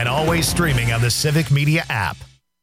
and always streaming on the Civic Media app.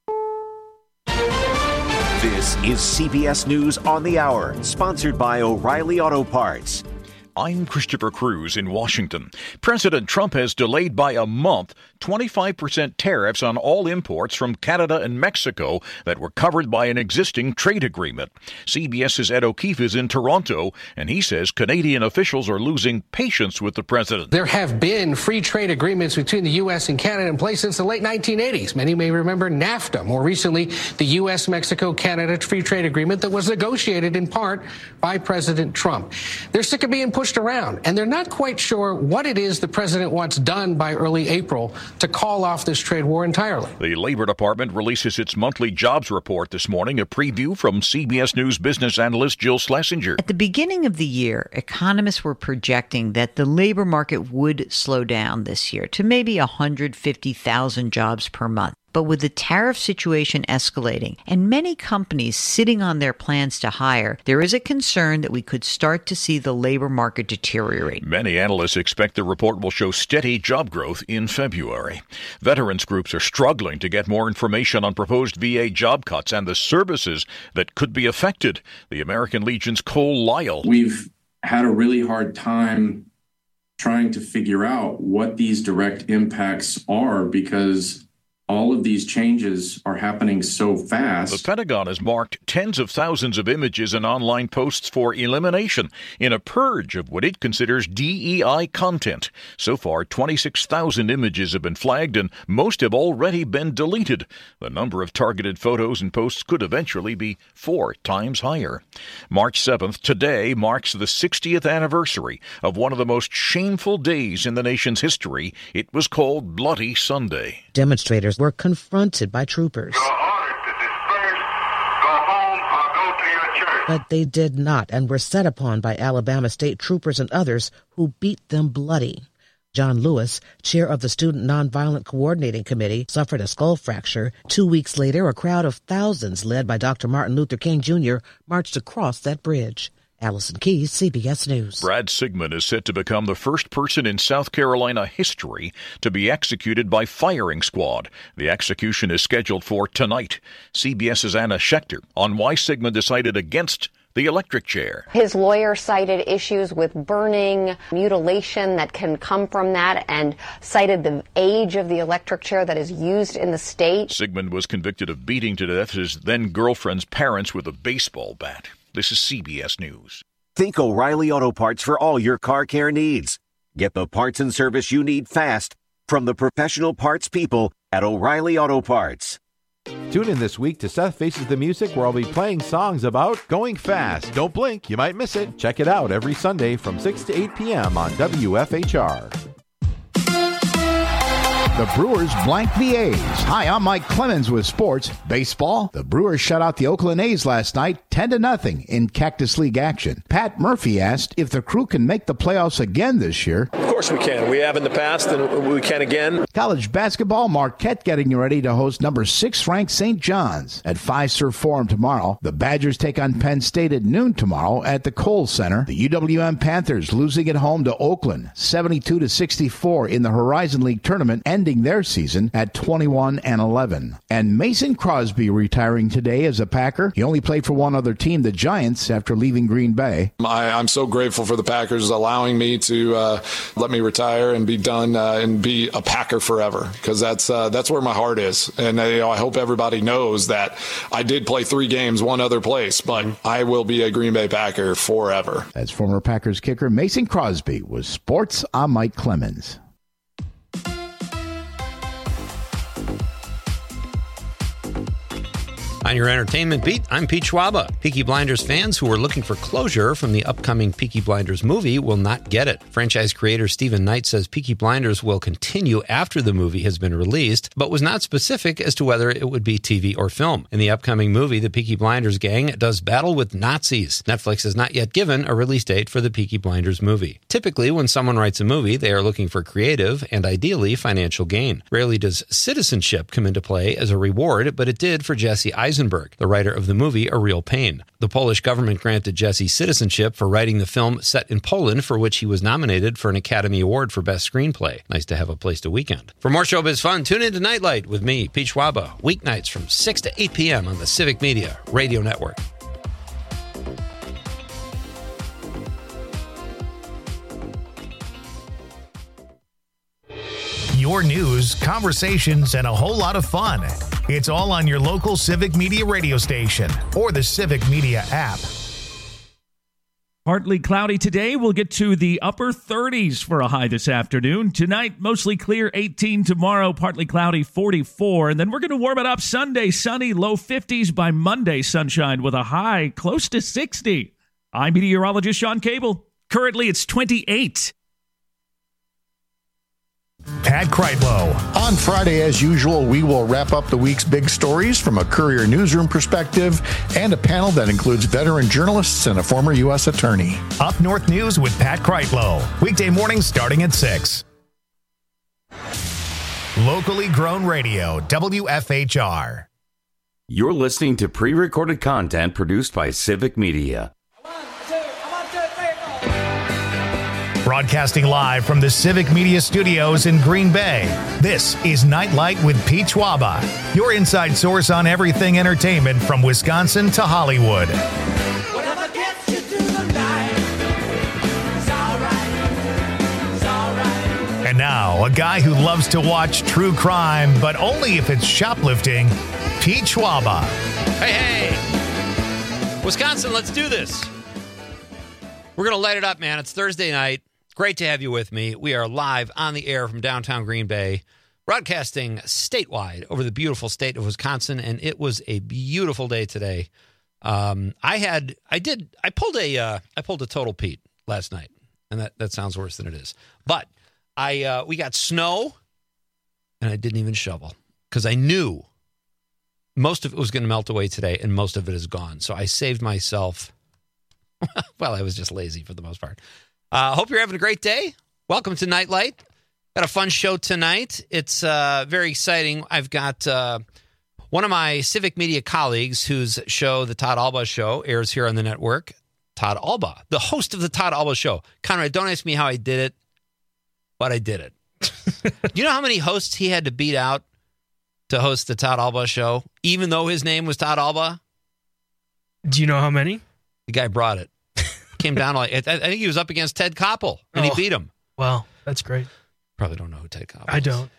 This is CBS News on the Hour, sponsored by O'Reilly Auto Parts. I'm Christopher Cruz in Washington. President Trump has delayed by a month 25% tariffs on all imports from Canada and Mexico that were covered by an existing trade agreement. CBS's Ed O'Keefe is in Toronto, and he says Canadian officials are losing patience with the president. There have been free trade agreements between the U.S. and Canada in place since the late 1980s. Many may remember NAFTA. More recently, the U.S., Mexico, Canada free trade agreement that was negotiated in part by President Trump. They're sick of being pushed around, and they're not quite sure what it is the president wants done by early April to call off this trade war entirely. The Labor Department releases its monthly jobs report this morning, a preview from CBS News business analyst Jill Schlesinger. At the beginning of the year, economists were projecting that the labor market would slow down this year to maybe 150,000 jobs per month. But with the tariff situation escalating and many companies sitting on their plans to hire, there is a concern that we could start to see the labor market deteriorate. Many analysts expect the report will show steady job growth in February. Veterans groups are struggling to get more information on proposed VA job cuts and the services that could be affected. The American Legion's Cole Lyle. We've had a really hard time trying to figure out what these direct impacts are because all of these changes are happening so fast. The Pentagon has marked tens of thousands of images and online posts for elimination in a purge of what it considers DEI content. So far, 26,000 images have been flagged, and most have already been deleted. The number of targeted photos and posts could eventually be 4 times higher. March 7th, today, marks the 60th anniversary of one of the most shameful days in the nation's history. It was called Bloody Sunday. Demonstrators were confronted by troopers. You're ordered to disperse, go home, or go to your church. But they did not and were set upon by Alabama state troopers and others who beat them bloody. John Lewis, chair of the Student Nonviolent Coordinating Committee, suffered a skull fracture. 2 weeks later, a crowd of thousands led by Dr. Martin Luther King Jr. marched across that bridge. Allison Keyes, CBS News. Brad Sigmund is set to become the first person in South Carolina history to be executed by firing squad. The execution is scheduled for tonight. CBS's Anna Schechter on why Sigmund decided against the electric chair. His lawyer cited issues with burning, mutilation that can come from that, and cited the age of the electric chair that is used in the state. Sigmund was convicted of beating to death his then-girlfriend's parents with a baseball bat. This is CBS News. Think O'Reilly Auto Parts for all your car care needs. Get the parts and service you need fast from the professional parts people at O'Reilly Auto Parts. Tune in this week to Seth Faces the Music, where I'll be playing songs about going fast. Don't blink, you might miss it. Check it out every Sunday from 6 to 8 p.m. on WFHR. The Brewers blank the A's. Hi, I'm Mike Clemens with sports. Baseball, the Brewers shut out the Oakland A's last night 10-0 in Cactus League action. Pat Murphy asked if the Crew can make the playoffs again this year. Of course we can. We have in the past, and we can again. College basketball, Marquette getting ready to host number 6 ranked St. John's at Fiserv Forum tomorrow. The Badgers take on Penn State at noon tomorrow at the Kohl Center. The UWM Panthers losing at home to Oakland 72-64 in the Horizon League tournament, ending their season at 21-11. And Mason Crosby retiring today as a Packer. He only played for one other team, the Giants, after leaving Green Bay. I'm so grateful for the Packers allowing me to let me retire and be done and be a Packer forever, because that's where my heart is. And I hope everybody knows that I did play 3 games one other place, but I will be a Green Bay Packer forever. As former Packers kicker Mason Crosby was Sports. I'm Mike Clemens. On your entertainment beat, I'm Pete Schwaba. Peaky Blinders fans who are looking for closure from the upcoming Peaky Blinders movie will not get it. Franchise creator Stephen Knight says Peaky Blinders will continue after the movie has been released, but was not specific as to whether it would be TV or film. In the upcoming movie, the Peaky Blinders gang does battle with Nazis. Netflix has not yet given a release date for the Peaky Blinders movie. Typically, when someone writes a movie, they are looking for creative and ideally financial gain. Rarely does citizenship come into play as a reward, but it did for Jesse Eisenberg Rosenberg, the writer of the movie A Real Pain. The Polish government granted Jesse citizenship for writing the film set in Poland, for which he was nominated for an Academy Award for Best Screenplay. Nice to have a place to weekend. For more showbiz fun, tune in to Nightlight with me, Pete Schwaba, weeknights from 6 to 8 p.m. on the Civic Media Radio Network. Your news, conversations, and a whole lot of fun. It's all on your local Civic Media radio station or the Civic Media app. Partly cloudy today. We'll get to the upper 30s for a high this afternoon. Tonight, mostly clear, 18. Tomorrow, partly cloudy, 44. And then we're going to warm it up Sunday, sunny, low 50s. By Monday, sunshine with a high close to 60. I'm meteorologist Sean Cable. Currently, it's 28. Pat Kreitlow. On Friday, as usual, we will wrap up the week's big stories from a Courier newsroom perspective and a panel that includes veteran journalists and a former U.S. attorney. Up North News with Pat Kreitlow. Weekday mornings starting at 6. Locally grown radio, WFHR. You're listening to pre-recorded content produced by Civic Media. Broadcasting live from the Civic Media Studios in Green Bay, this is Nightlight with Pete Schwaba, your inside source on everything entertainment from Wisconsin to Hollywood. Whatever gets you through the night, it's all right, it's all right. And now, a guy who loves to watch true crime, but only if it's shoplifting, Pete Schwaba. Hey, Wisconsin, let's do this. We're going to light it up, man. It's Thursday night. Great to have you with me. We are live on the air from downtown Green Bay, broadcasting statewide over the beautiful state of Wisconsin, and it was a beautiful day today. I pulled a total Pete last night, and that sounds worse than it is. But we got snow, and I didn't even shovel because I knew most of it was going to melt away today, and most of it is gone. So I saved myself. Well, I was just lazy for the most part. Hope you're having a great day. Welcome to Nightlight. Got a fun show tonight. It's very exciting. I've got one of my Civic Media colleagues whose show, The Todd Alba Show, airs here on the network. Todd Alba, the host of The Todd Alba Show. Conrad, don't ask me how I did it, but I did it. You know how many hosts he had to beat out to host The Todd Alba Show, even though his name was Todd Alba? Do you know how many? The guy brought it. Came down like I think he was up against Ted Koppel, and he beat him. Wow, that's great. Probably don't know who Ted Koppel is. I don't.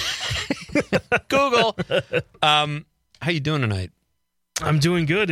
Google. How you doing tonight? I'm doing good.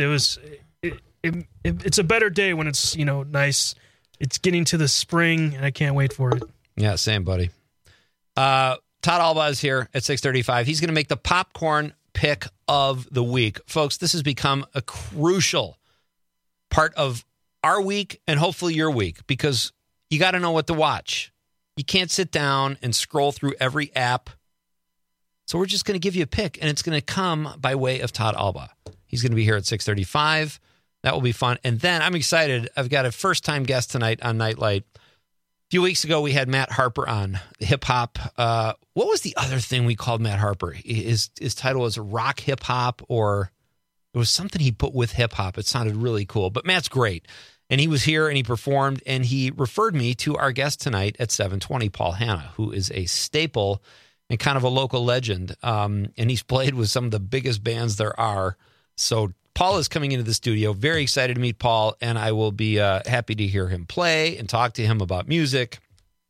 It's a better day when it's nice. It's getting to the spring, and I can't wait for it. Yeah, same, buddy. Todd Alba is here at 6:35. He's going to make the popcorn pick of the week, folks. This has become a crucial part of our week and hopefully your week, because you got to know what to watch. You can't sit down and scroll through every app. So we're just going to give you a pick, and it's going to come by way of Todd Alba. He's going to be here at 6:35. That will be fun. And then I'm excited. I've got a first-time guest tonight on Nightlight. A few weeks ago, we had Matt Harper on, hip-hop. What was the other thing we called Matt Harper? His title was rock hip-hop, or it was something he put with hip-hop. It sounded really cool. But Matt's great. And he was here, and he performed, and he referred me to our guest tonight at 7:20, Paul Hanna, who is a staple and kind of a local legend. And he's played with some of the biggest bands there are. So Paul is coming into the studio. Very excited to meet Paul, and I will be happy to hear him play and talk to him about music.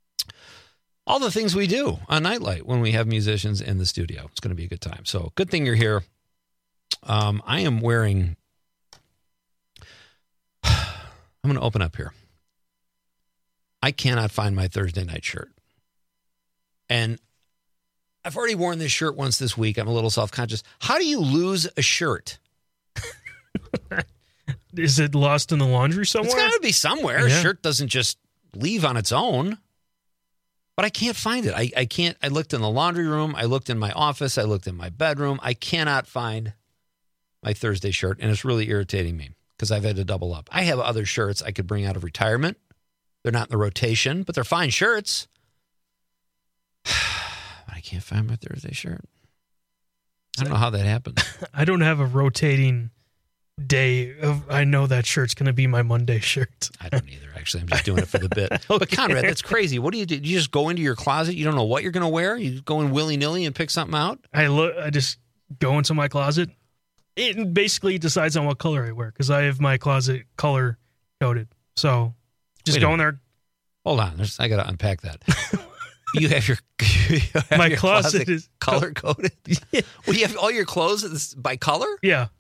All the things we do on Nightlight when we have musicians in the studio. It's going to be a good time. So good thing you're here. I am wearing... I'm going to open up here. I cannot find my Thursday night shirt. And I've already worn this shirt once this week. I'm a little self-conscious. How do you lose a shirt? Is it lost in the laundry somewhere? It's got to be somewhere. Yeah. A shirt doesn't just leave on its own. But I can't find it. I can't. I looked in the laundry room. I looked in my office. I looked in my bedroom. I cannot find my Thursday shirt, and it's really irritating me because I've had to double up. I have other shirts I could bring out of retirement. They're not in the rotation, but they're fine shirts. I can't find my Thursday shirt. I don't know how that happened. I don't have a rotating day of, I know that shirt's going to be my Monday shirt. I don't either, actually. I'm just doing it for the bit. But Conrad, that's crazy. What do? You just go into your closet? You don't know what you're going to wear? You go in willy-nilly and pick something out? I just go into my closet. It basically decides on what color I wear because I have my closet color coded. So just go in there. Hold on. I got to unpack that. You have your my closet is color coded. Yeah. Well, you have all your clothes by color. Yeah.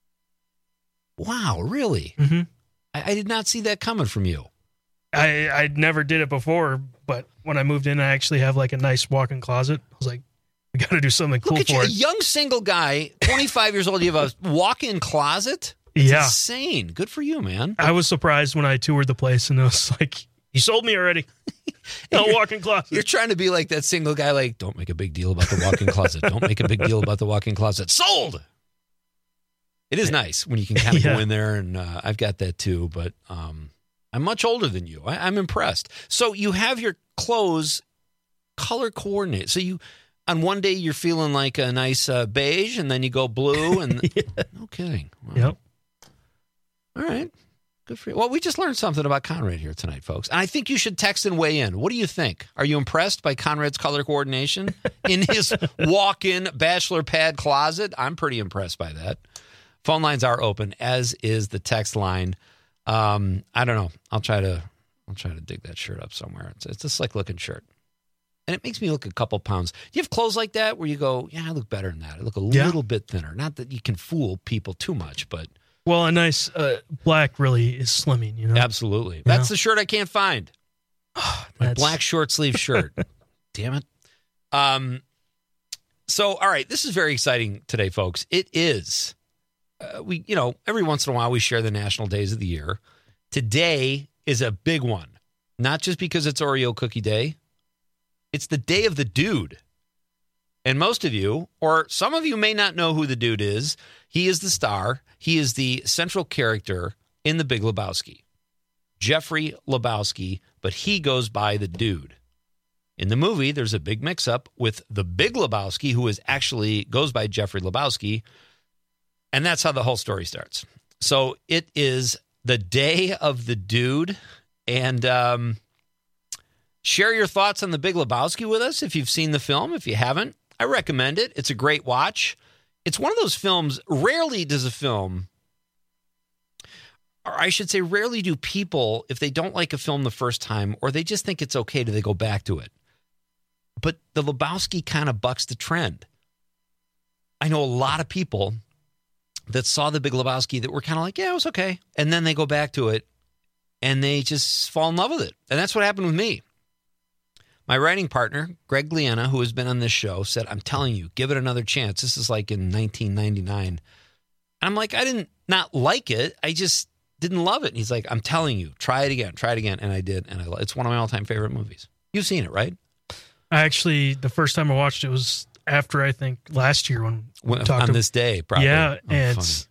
Wow, really? Mm-hmm. I did not see that coming from you. I never did it before, but when I moved in, I actually have like a nice walk-in closet. I was like, we got to do something cool Look at for you, it. a young single guy, 25 years old. You have a walk-in closet. It's insane. Good for you, man. I was surprised when I toured the place, and it was like, you sold me already. No walk-in closet. You're trying to be like that single guy, like, don't make a big deal about the walk-in closet. Don't make a big deal about the walk-in closet. Sold! It is nice when you can kind of go in there, and I've got that too, but I'm much older than you. I'm impressed. So you have your clothes color coordinated. So you, on one day, you're feeling like a nice beige, and then you go blue, and no kidding. Wow. Yep. All right. Good for you. Well, we just learned something about Conrad here tonight, folks. And I think you should text and weigh in. What do you think? Are you impressed by Conrad's color coordination in his walk-in bachelor pad closet? I'm pretty impressed by that. Phone lines are open, as is the text line. I don't know. I'll try to dig that shirt up somewhere. It's a slick looking shirt, and it makes me look a couple pounds. Do you have clothes like that where you go, yeah, I look better than that? I look a little bit thinner. Not that you can fool people too much, but well, a nice black really is slimming. You know, absolutely. That's the shirt I can't find. My black short sleeve shirt. Damn it. So, all right, this is very exciting today, folks. It is. We every once in a while we share the national days of the year. Today is a big one, not just because it's Oreo cookie day. It's the day of the dude. And most of you, or some of you may not know who the dude is. He is the star. He is the central character in The Big Lebowski. Jeffrey Lebowski, but he goes by the dude. In the movie, there's a big mix-up with the Big Lebowski, who goes by Jeffrey Lebowski. And that's how the whole story starts. So it is the day of the dude. And share your thoughts on The Big Lebowski with us if you've seen the film. If you haven't, I recommend it. It's a great watch. It's one of those films, rarely does a film, or I should say rarely do people, if they don't like a film the first time, or they just think it's okay, do they go back to it. But The Lebowski kind of bucks the trend. I know a lot of people that saw The Big Lebowski that were kind of like, yeah, it was okay. And then they go back to it and they just fall in love with it. And that's what happened with me. My writing partner, Greg Gliena, who has been on this show, said, I'm telling you, give it another chance. This is like in 1999. And I'm like, I didn't not like it. I just didn't love it. And he's like, I'm telling you, try it again. And I did. And it's one of my all-time favorite movies. You've seen it, right? Actually, the first time I watched it was after, I think, last year when we talked on this day, probably. Yeah, and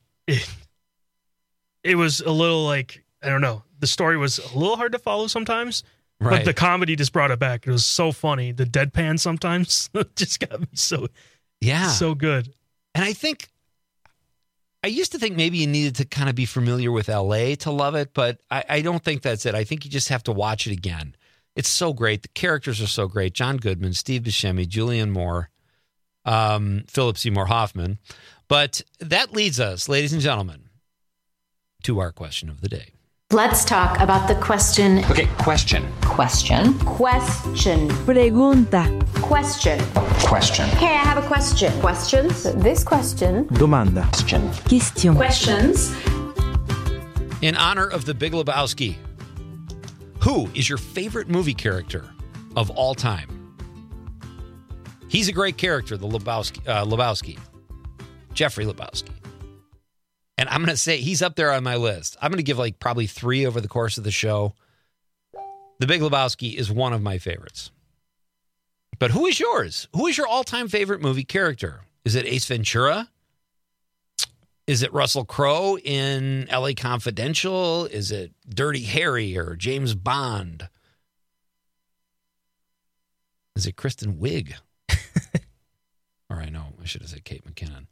it was a little like, I don't know, the story was a little hard to follow sometimes, right. But the comedy just brought it back. It was so funny. The deadpan sometimes just got me so good. And I used to think maybe you needed to kind of be familiar with L.A. to love it, but I don't think that's it. I think you just have to watch it again. It's so great. The characters are so great. John Goodman, Steve Buscemi, Julianne Moore, Philip Seymour Hoffman. But that leads us, ladies and gentlemen, to our question of the day. Let's talk about the question. Okay, question. Question. Pregunta. Question. Hey, I have a question. Questions? This question. Domanda. Question. Questions. In honor of The Big Lebowski, who is your favorite movie character of all time? He's a great character, the Lebowski. Jeffrey Lebowski. And I'm going to say he's up there on my list. I'm going to give like probably 3 over the course of the show. The Big Lebowski is one of my favorites. But who is yours? Who is your all-time favorite movie character? Is it Ace Ventura? Is it Russell Crowe in L.A. Confidential? Is it Dirty Harry or James Bond? Is it Kristen Wiig? All right. know. I should have said Kate McKinnon.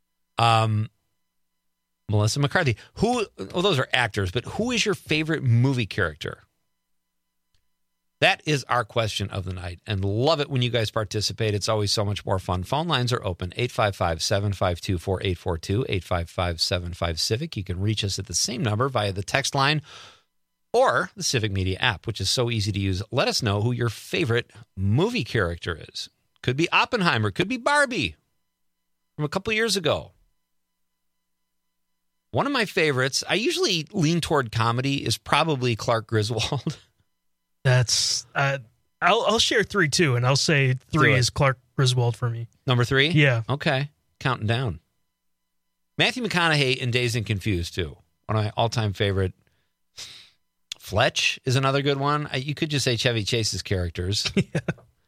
Melissa McCarthy. Those are actors, but who is your favorite movie character? That is our question of the night, and love it when you guys participate. It's always so much more fun. Phone lines are open, 855-752-4842, 855-75-CIVIC. You can reach us at the same number via the text line or the Civic Media app, which is so easy to use. Let us know who your favorite movie character is. Could be Oppenheimer, could be Barbie from a couple years ago. One of my favorites, I usually lean toward comedy, is probably Clark Griswold. That's I'll share 3 too, and I'll say 3 is Clark Griswold for me. Number 3? Yeah. Okay. Counting down. Matthew McConaughey in Dazed and Confused too. One of my all-time favorite. Fletch is another good one. You could just say Chevy Chase's characters. Yeah.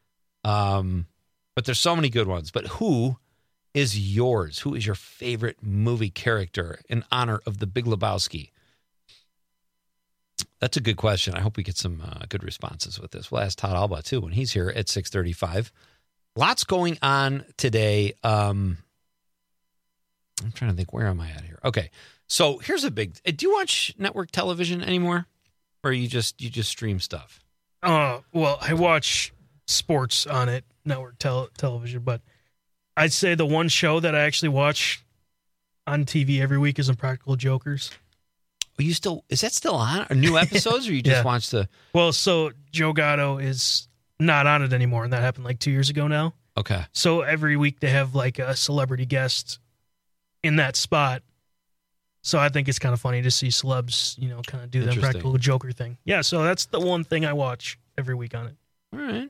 But there's so many good ones. But who is yours? Who is your favorite movie character in honor of the Big Lebowski? That's a good question. I hope we get some good responses with this. We'll ask Todd Alba, too, when he's here at 6:35. Lots going on today. I'm trying to think, where am I at here? Okay, so here's a big... Do you watch network television anymore? Or you just stream stuff? Well, I watch sports on it, network television, but I'd say the one show that I actually watch on TV every week is Impractical Jokers. Is that still on? Or new episodes, or you just watch the... Well, so Joe Gatto is not on it anymore, and that happened like 2 years ago now. Okay. So every week they have like a celebrity guest in that spot. So I think it's kind of funny to see celebs, kind of do the Impractical Joker thing. Yeah, so that's the one thing I watch every week on it. All right.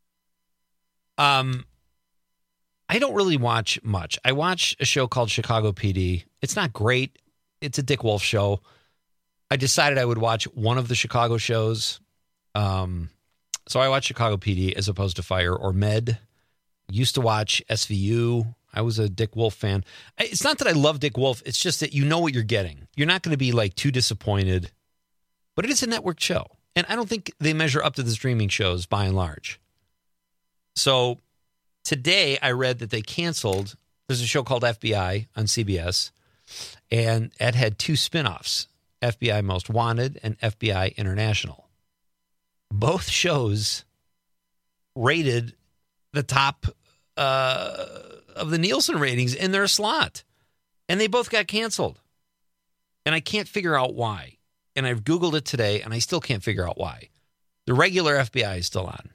I don't really watch much. I watch a show called Chicago PD. It's not great. It's a Dick Wolf show. I decided I would watch one of the Chicago shows. So I watch Chicago PD as opposed to Fire or Med. Used to watch SVU. I was a Dick Wolf fan. It's not that I love Dick Wolf. It's just that you know what you're getting. You're not going to be like too disappointed. But it is a network show. And I don't think they measure up to the streaming shows by and large. So today I read that they canceled. There's a show called FBI on CBS. And it had 2 spinoffs, FBI Most Wanted and FBI International. Both shows rated the top of the Nielsen ratings in their slot. And they both got canceled. And I can't figure out why. And I've Googled it today, and I still can't figure out why. The regular FBI is still on.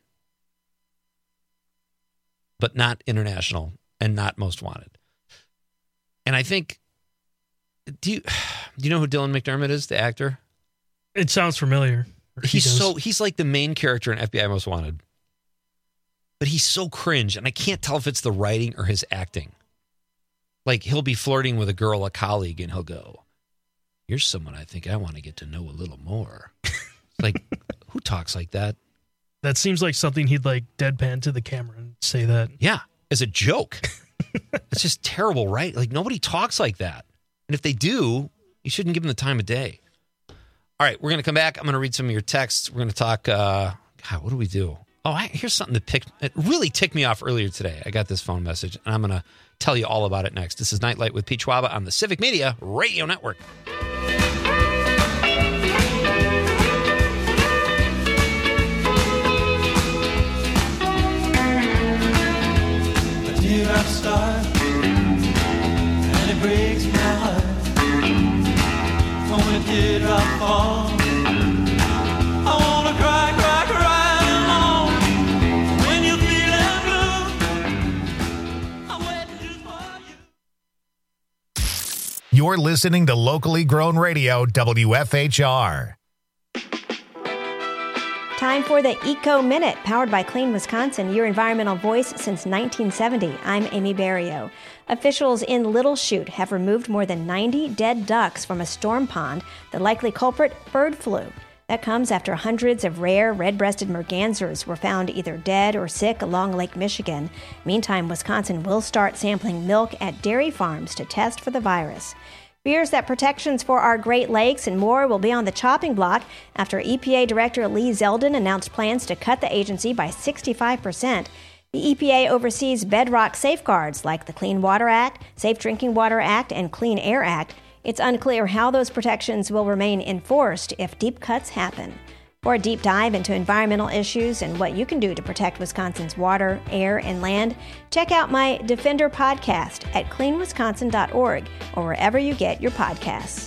But not International and not Most Wanted. And I think... Do you know who Dylan McDermott is, the actor? It sounds familiar. He's like the main character in FBI Most Wanted. But he's so cringe, and I can't tell if it's the writing or his acting. Like, he'll be flirting with a colleague, and he'll go, "You're someone I think I want to get to know a little more." Like, who talks like that? That seems like something he'd like deadpan to the camera and say that. Yeah, as a joke. It's just terrible, right? Like, nobody talks like that. And if they do, you shouldn't give them the time of day. All right, we're going to come back. I'm going to read some of your texts. We're going to talk, what do we do? Oh, here's something that really ticked me off earlier today. I got this phone message, and I'm going to tell you all about it next. This is Nightlight with Pete Schwaba on the Civic Media Radio Network. A teardrop start, and it breaks my heart. When a teardrop falls, I wanna cry, cry, cry along. When you're feeling blue, I'm waiting just for you. You're listening to locally grown radio, WFHR. Time for the Eco Minute, powered by Clean Wisconsin, your environmental voice since 1970. I'm Amy Barrio. Officials in Little Chute have removed more than 90 dead ducks from a storm pond. The likely culprit, bird flu. That comes after hundreds of rare red-breasted mergansers were found either dead or sick along Lake Michigan. Meantime, Wisconsin will start sampling milk at dairy farms to test for the virus. Fears that protections for our Great Lakes and more will be on the chopping block after EPA Director Lee Zeldin announced plans to cut the agency by 65%. The EPA oversees bedrock safeguards like the Clean Water Act, Safe Drinking Water Act, and Clean Air Act. It's unclear how those protections will remain enforced if deep cuts happen. For a deep dive into environmental issues and what you can do to protect Wisconsin's water, air, and land, check out my Defender podcast at cleanwisconsin.org or wherever you get your podcasts.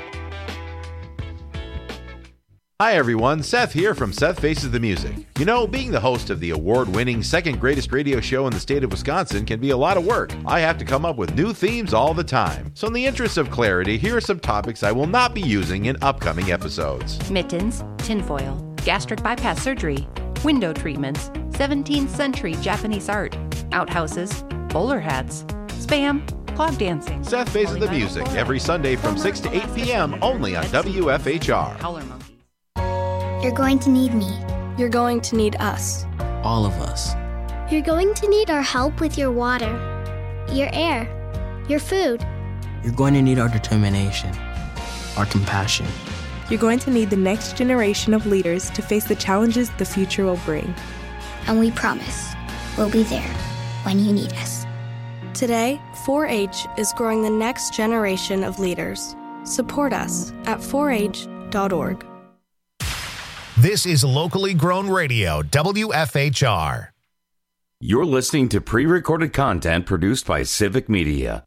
Hi everyone, Seth here from Seth Faces the Music. You know, being the host of the award-winning second greatest radio show in the state of Wisconsin can be a lot of work. I have to come up with new themes all the time. So in the interest of clarity, here are some topics I will not be using in upcoming episodes. Mittens, tinfoil, gastric bypass surgery, window treatments, 17th century Japanese art, outhouses, bowler hats, spam, clog dancing. Seth Faces the Music every Sunday from 6 to 8 p.m. only on WFHR. Howler monkeys. You're going to need me. You're going to need us. All of us. You're going to need our help with your water, your air, your food. You're going to need our determination, our compassion. You're going to need the next generation of leaders to face the challenges the future will bring. And we promise we'll be there when you need us. Today, 4-H is growing the next generation of leaders. Support us at 4h.org. This is locally grown radio, WFHR. You're listening to pre-recorded content produced by Civic Media.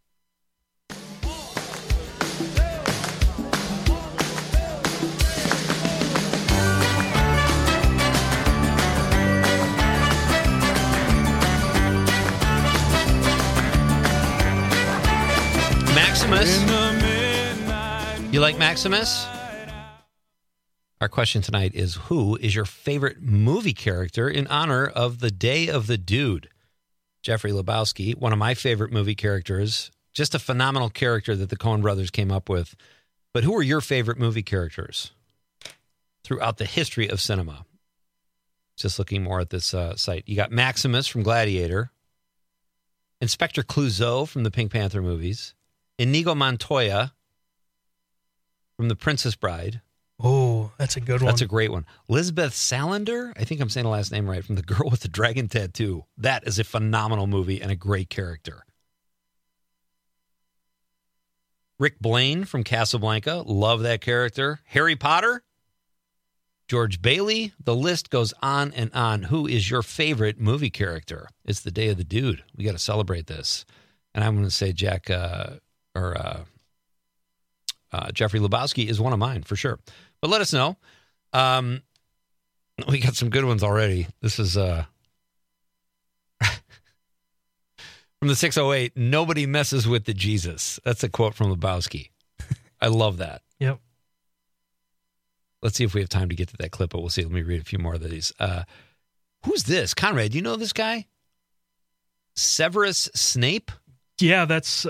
Maximus. You like Maximus? Our question tonight is, who is your favorite movie character in honor of the Day of the Dude? Jeffrey Lebowski, one of my favorite movie characters, just a phenomenal character that the Coen brothers came up with. But who are your favorite movie characters throughout the history of cinema? Just looking more at this site. You got Maximus from Gladiator, Inspector Clouseau from the Pink Panther movies, Inigo Montoya from The Princess Bride. Oh, that's a good one. That's a great one. Lisbeth Salander, I think I'm saying the last name right, from The Girl with the Dragon Tattoo. That is a phenomenal movie and a great character. Rick Blaine from Casablanca. Love that character. Harry Potter. George Bailey. The list goes on and on. Who is your favorite movie character? It's the Day of the Dude. We got to celebrate this. And I'm going to say Jeffrey Lebowski is one of mine for sure. But let us know. We got some good ones already. This is from the 608. Nobody messes with the Jesus. That's a quote from Lebowski. I love that. Yep. Let's see if we have time to get to that clip, but we'll see. Let me read a few more of these. Who's this? Conrad, do you know this guy? Severus Snape? Yeah, that's,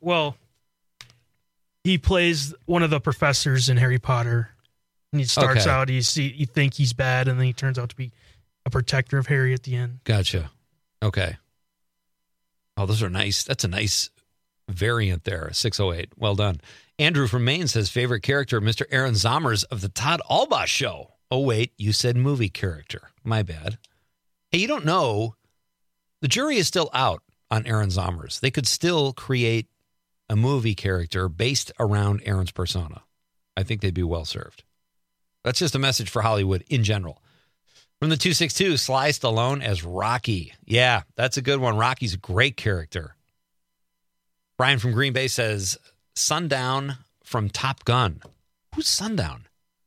he plays one of the professors in Harry Potter. And he starts out, you think he's bad, and then he turns out to be a protector of Harry at the end. Gotcha. Okay. Oh, those are nice. That's a nice variant there, 608. Well done. Andrew from Maine says, favorite character, Mr. Aaron Zommers of the Todd Albaugh Show. Oh, wait, you said movie character. My bad. Hey, you don't know. The jury is still out on Aaron Zommers. They could still create a movie character based around Aaron's persona. I think they'd be well served. That's just a message for Hollywood in general. From the 262, Sly Stallone as Rocky. Yeah, that's a good one. Rocky's a great character. Brian from Green Bay says, Sundown from Top Gun. Who's Sundown?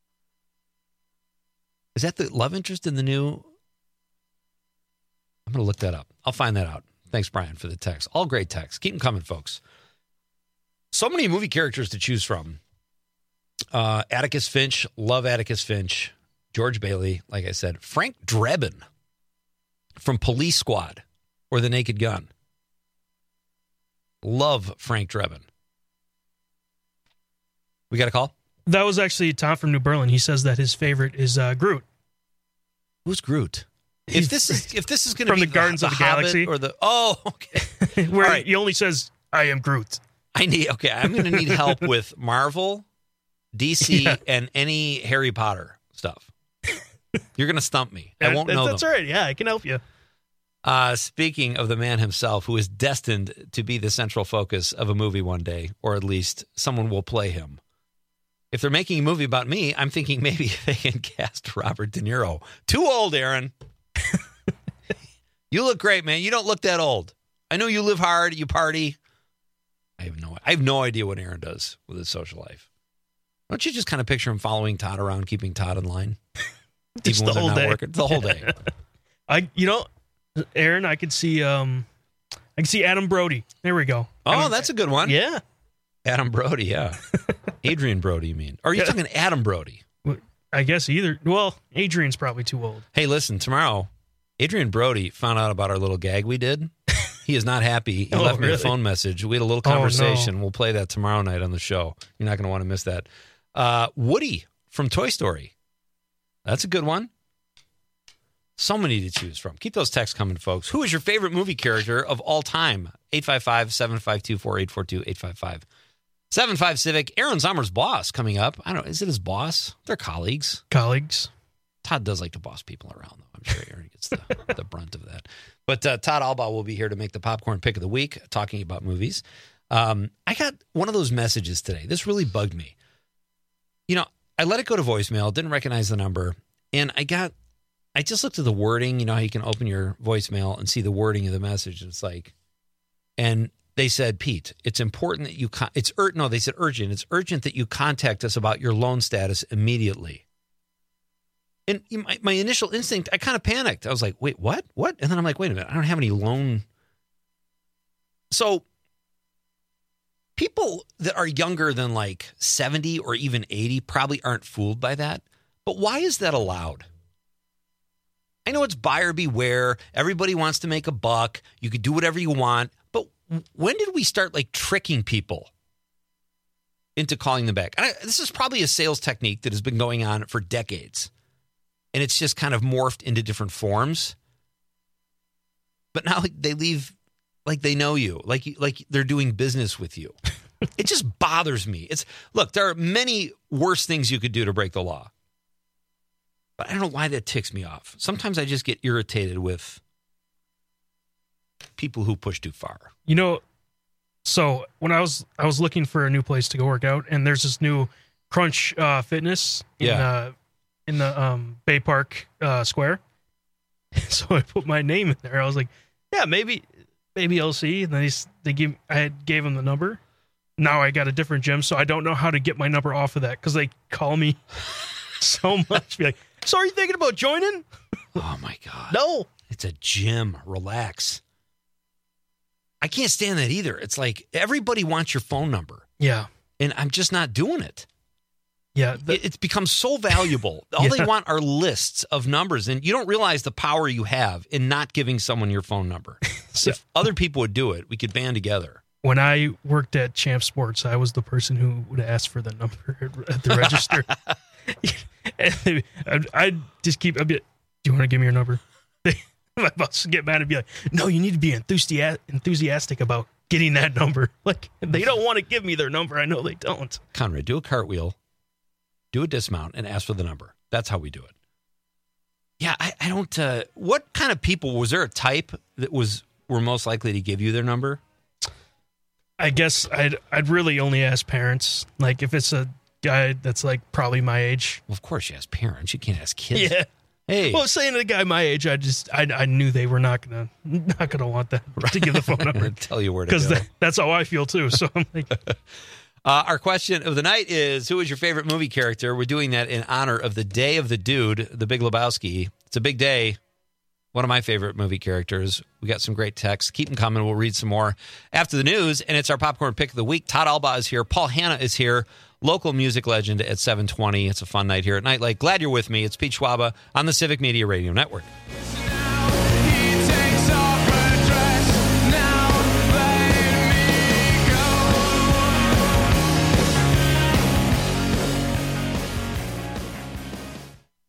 Is that the love interest in the new? I'm going to look that up. I'll find that out. Thanks, Brian, for the text. All great texts. Keep them coming, folks. So many movie characters to choose from. Atticus Finch. Love Atticus Finch. George Bailey, like I said. Frank Drebin from Police Squad or The Naked Gun. Love Frank Drebin. We got a call? That was actually Tom from New Berlin. He says that his favorite is Groot. Who's Groot? If this is going to be from the Gardens of the Galaxy, or the okay, where he only says, "I am Groot." I'm going to need help with Marvel, DC, and any Harry Potter stuff. You're going to stump me. I won't know That's them. all right. Yeah, I can help you. Speaking of the man himself, who is destined to be the central focus of a movie one day, or at least someone will play him. If they're making a movie about me, I'm thinking maybe they can cast Robert De Niro. Too old, Aaron. You look great, man. You don't look that old. I know you live hard. You party. I have no idea what Aaron does with his social life. Don't you just kind of picture him following Todd around, keeping Todd in line? Just the whole day. Working? The whole day. Aaron, I could see Adam Brody. There we go. Oh, that's a good one. Yeah. Adam Brody, yeah. Adrian Brody, you mean? Or are you talking Adam Brody? I guess either. Well, Adrian's probably too old. Hey, listen, tomorrow, Adrian Brody found out about our little gag we did. He is not happy. He left me a phone message. We had a little conversation. We'll play that tomorrow night on the show. You're not going to want to miss that. Woody from Toy Story. That's a good one. So many to choose from. Keep those texts coming, folks. Who is your favorite movie character of all time? 855-752-4842, 855-75-CIVIC. Aaron Sommer's boss coming up. I don't know. Is it his boss? They're colleagues. Todd does like to boss people around, though. I'm sure Aaron gets the brunt of that. But Todd Albaugh will be here to make the popcorn pick of the week, talking about movies. I got one of those messages today. This really bugged me. I let it go to voicemail, didn't recognize the number, and I just looked at the wording. You know how you can open your voicemail and see the wording of the message. It's like, and they said, Pete, it's important that you, they said urgent. It's urgent that you contact us about your loan status immediately. And my initial instinct, I kind of panicked. I was like, wait, what? And then I'm like, wait a minute, I don't have any loan. So people that are younger than like 70 or even 80 probably aren't fooled by that. But why is that allowed? I know it's buyer beware. Everybody wants to make a buck. You could do whatever you want. But when did we start like tricking people into calling them back? And this is probably a sales technique that has been going on for decades. And it's just kind of morphed into different forms. But now they leave like they know you, like they're doing business with you. It just bothers me. Look, there are many worse things you could do to break the law. But I don't know why that ticks me off. Sometimes I just get irritated with people who push too far. So when I was looking for a new place to go work out, and there's this new Crunch Fitness in the Bay Park Square. So I put my name in there. I was like, yeah, maybe I'll see. And then I gave them the number. Now I got a different gym, so I don't know how to get my number off of that because they call me so much. Be like, so are you thinking about joining? Oh my God. No. It's a gym. Relax. I can't stand that either. It's like everybody wants your phone number. Yeah. And I'm just not doing it. Yeah. It's become so valuable. All they want are lists of numbers, and you don't realize the power you have in not giving someone your phone number. If other people would do it, we could band together. When I worked at Champ Sports, I was the person who would ask for the number at the register. I'd be like, do you want to give me your number? My boss would get mad and be like, no, you need to be enthusiastic about getting that number. Like, they don't want to give me their number. I know they don't. Conrad, do a cartwheel, do a dismount, and ask for the number. That's how we do it. Yeah, I don't... what kind of people... Was there a type that were most likely to give you their number? I guess I'd really only ask parents. Like, if it's a guy that's, like, probably my age. Well, of course you ask parents. You can't ask kids. Yeah. Hey. Well, saying to a guy my age, I knew they were not gonna want that to give the phone number. Tell you where to go. Because that's how I feel, too. So I'm like... Our question of the night is, who is your favorite movie character? We're doing that in honor of the Day of the Dude, The Big Lebowski. It's a big day. One of my favorite movie characters. We got some great texts. Keep them coming. We'll read some more after the news. And it's our popcorn pick of the week. Todd Albaugh is here. Paul Hanna is here. Local music legend at 720. It's a fun night here at Nightlight. Glad you're with me. It's Pete Schwaba on the Civic Media Radio Network.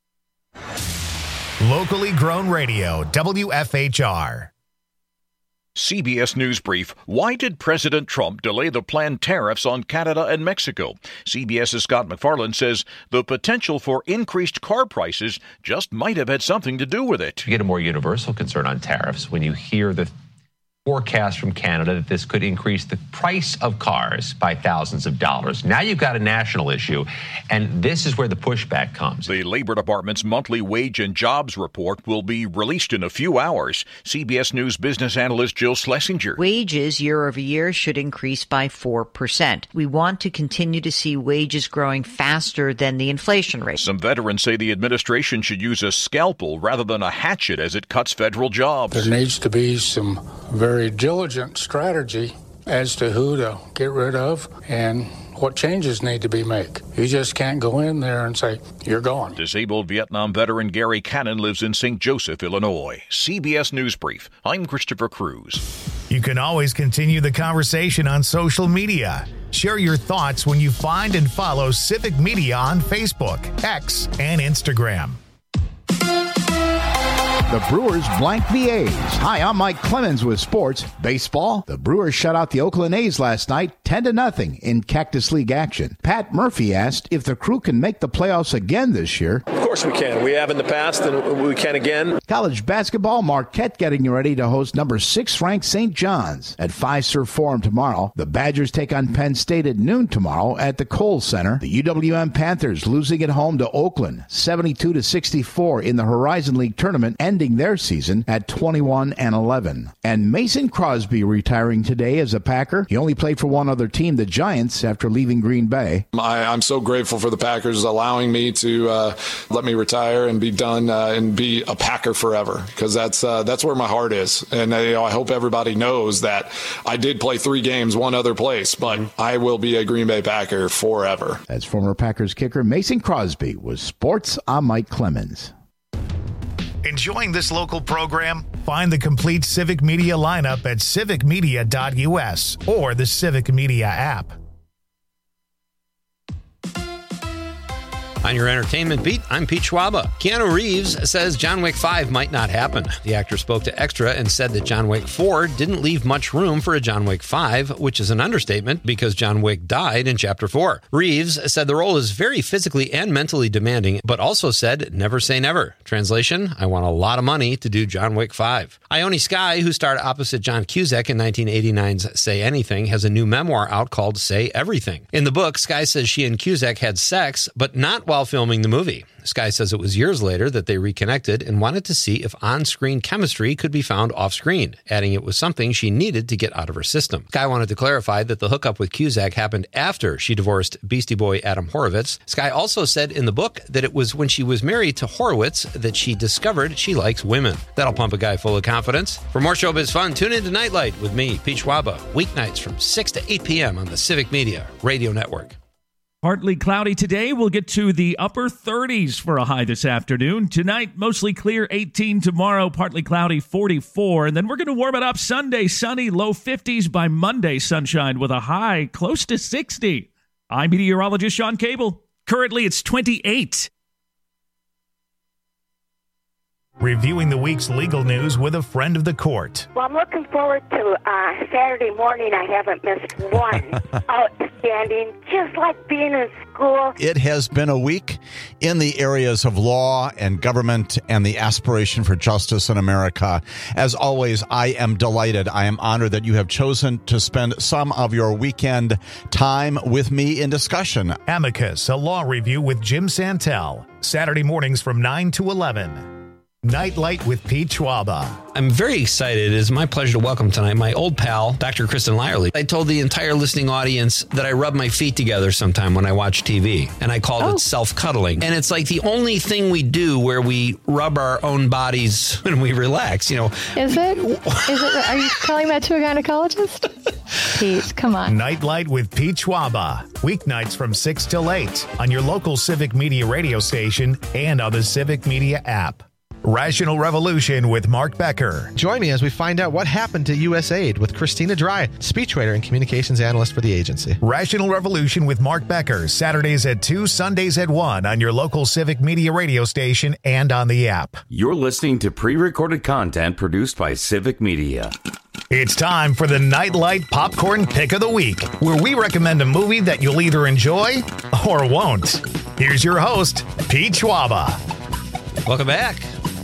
Locally grown radio, WFHR. CBS News Brief. Why did President Trump delay the planned tariffs on Canada and Mexico? CBS's Scott McFarland says the potential for increased car prices just might have had something to do with it. You get a more universal concern on tariffs when you hear the forecast from Canada that this could increase the price of cars by thousands of dollars. Now you've got a national issue, and this is where the pushback comes. The Labor Department's monthly wage and jobs report will be released in a few hours. CBS News business analyst Jill Schlesinger. Wages year over year should increase by 4%. We want to continue to see wages growing faster than the inflation rate. Some veterans say the administration should use a scalpel rather than a hatchet as it cuts federal jobs. There needs to be some very diligent strategy as to who to get rid of and what changes need to be made. You just can't go in there and say, you're gone. Disabled Vietnam veteran Gary Cannon lives in St. Joseph, Illinois. CBS News Brief. I'm Christopher Cruz. You can always continue the conversation on social media. Share your thoughts when you find and follow Civic Media on Facebook, X, and Instagram. The Brewers blank the A's. Hi, I'm Mike Clemens with sports. Baseball, the Brewers shut out the Oakland A's last night 10-0 in Cactus League action. Pat Murphy asked if the Crew can make the playoffs again this year. Of course we can. We have in the past, and we can again. College basketball, Marquette getting ready to host number 6 ranked St. John's at Fiserv Forum tomorrow. The Badgers take on Penn State at noon tomorrow at the Kohl Center. The UWM Panthers losing at home to Oakland 72-64 in the Horizon League tournament, ending their season at 21-11. And Mason Crosby retiring today as a Packer. He only played for one other team, the Giants, after leaving Green Bay. I'm so grateful for the Packers allowing me to let me retire and be done and be a Packer forever, because that's where my heart is. And I hope everybody knows that I did play 3 games one other place, but I will be a Green Bay Packer forever. As former Packers kicker Mason Crosby was Sports. I'm Mike Clemens. Enjoying this local program? Find the complete Civic Media lineup at civicmedia.us or the Civic Media app. On your entertainment beat, I'm Pete Schwaba. Keanu Reeves says John Wick 5 might not happen. The actor spoke to Extra and said that John Wick 4 didn't leave much room for a John Wick 5, which is an understatement because John Wick died in Chapter 4. Reeves said the role is very physically and mentally demanding, but also said never say never. Translation, I want a lot of money to do John Wick 5. Ione Skye, who starred opposite John Cusack in 1989's Say Anything, has a new memoir out called Say Everything. In the book, Skye says she and Cusack had sex, but not while filming the movie. Skye says it was years later that they reconnected and wanted to see if on-screen chemistry could be found off-screen, adding it was something she needed to get out of her system. Skye wanted to clarify that the hookup with Cusack happened after she divorced Beastie Boy Adam Horovitz. Skye also said in the book that it was when she was married to Horowitz that she discovered she likes women. That'll pump a guy full of confidence. For more showbiz fun, tune in to Nightlight with me, Pete Schwaba, weeknights from 6 to 8 p.m. on the Civic Media Radio Network. Partly cloudy today. We'll get to the upper 30s for a high this afternoon. Tonight, mostly clear, 18 tomorrow, partly cloudy, 44. And then we're going to warm it up Sunday, sunny, low 50s by Monday, sunshine with a high close to 60. I'm meteorologist Sean Cable. Currently, it's 28. Reviewing the week's legal news with a friend of the court. Well, I'm looking forward to Saturday morning. I haven't missed one. Outstanding, just like being in school. It has been a week in the areas of law and government and the aspiration for justice in America. As always, I am delighted. I am honored that you have chosen to spend some of your weekend time with me in discussion. Amicus, a law review with Jim Santel. Saturday mornings from 9 to 11. Nightlight with Pete Schwaba. I'm very excited. It is my pleasure to welcome tonight my old pal, Dr. Kristen Lyerly. I told the entire listening audience that I rub my feet together sometime when I watch TV, and I called it self-cuddling. And it's like the only thing we do where we rub our own bodies when we relax, you know. Is it? Are you telling that to a gynecologist? Pete, come on. Nightlight with Pete Schwaba. Weeknights from 6 till 8 on your local Civic Media radio station and on the Civic Media app. Rational Revolution with Mark Becker. Join me as we find out what happened to USAID with Christina Dry, speechwriter and communications analyst for the agency. Rational Revolution with Mark Becker, Saturdays at 2, Sundays at 1 on your local Civic Media radio station and on the app. You're listening to pre-recorded content produced by Civic Media. It's time for the Nightlight Popcorn Pick of the Week, where we recommend a movie that you'll either enjoy or won't. Here's your host, Pete Schwaba. Welcome back.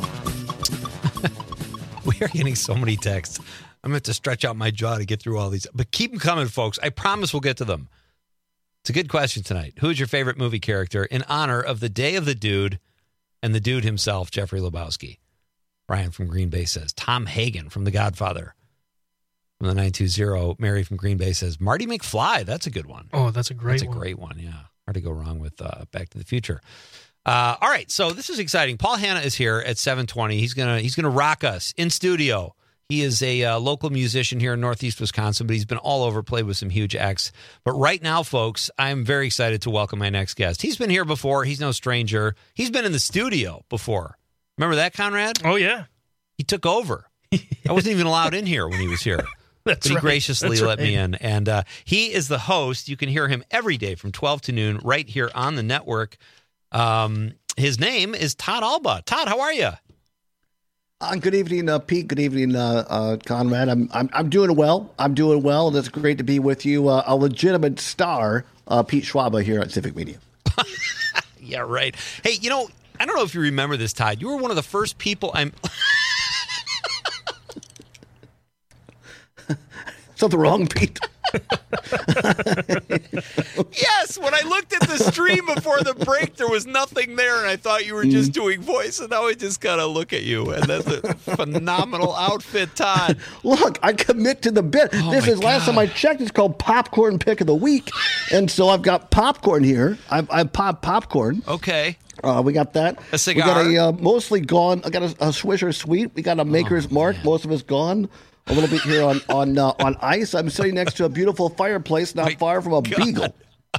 We are getting so many texts. I'm going to have to stretch out my jaw to get through all these. But keep them coming, folks. I promise we'll get to them. It's a good question tonight. Who's your favorite movie character in honor of the Day of the Dude and the dude himself, Jeffrey Lebowski? Brian from Green Bay says Tom Hagen from The Godfather. From the 920, Mary from Green Bay says Marty McFly. That's a good one. Oh, that's a great one. That's a great one, yeah. Hard to go wrong with Back to the Future. All right, so this is exciting. Paul Hanna is here at 7:20. He's gonna rock us in studio. He is a local musician here in Northeast Wisconsin, but he's been all over, played with some huge acts. But right now, folks, I'm very excited to welcome my next guest. He's been here before. He's no stranger. He's been in the studio before. Remember that, Conrad? Oh, yeah. He took over. I wasn't even allowed in here when he was here. But he graciously let me in. And he is the host. You can hear him every day from 12 to noon right here on the network. His name is Todd Alba. Todd, how are you? Good evening, Pete. Good evening, Conrad. I'm doing well. I'm doing well, and it's great to be with you. A legitimate star, Pete Schwaba here at Civic Media. Yeah, right. Hey, I don't know if you remember this, Todd. You were one of the first people Something wrong, Pete? Yes, when I looked at the stream before the break, there was nothing there, and I thought you were just doing voice, and now I just got to look at you, and that's a phenomenal outfit, Todd. Look, I commit to the bit. This is last time I checked. It's called Popcorn Pick of the Week, and so I've got popcorn here. I've popped popcorn. Okay. We got that. A cigar. We got a mostly gone. I got a Swisher Sweet. We got a Maker's Mark. Man. Most of it's gone. A little bit here on ice. I'm sitting next to a beautiful fireplace not far from a beagle.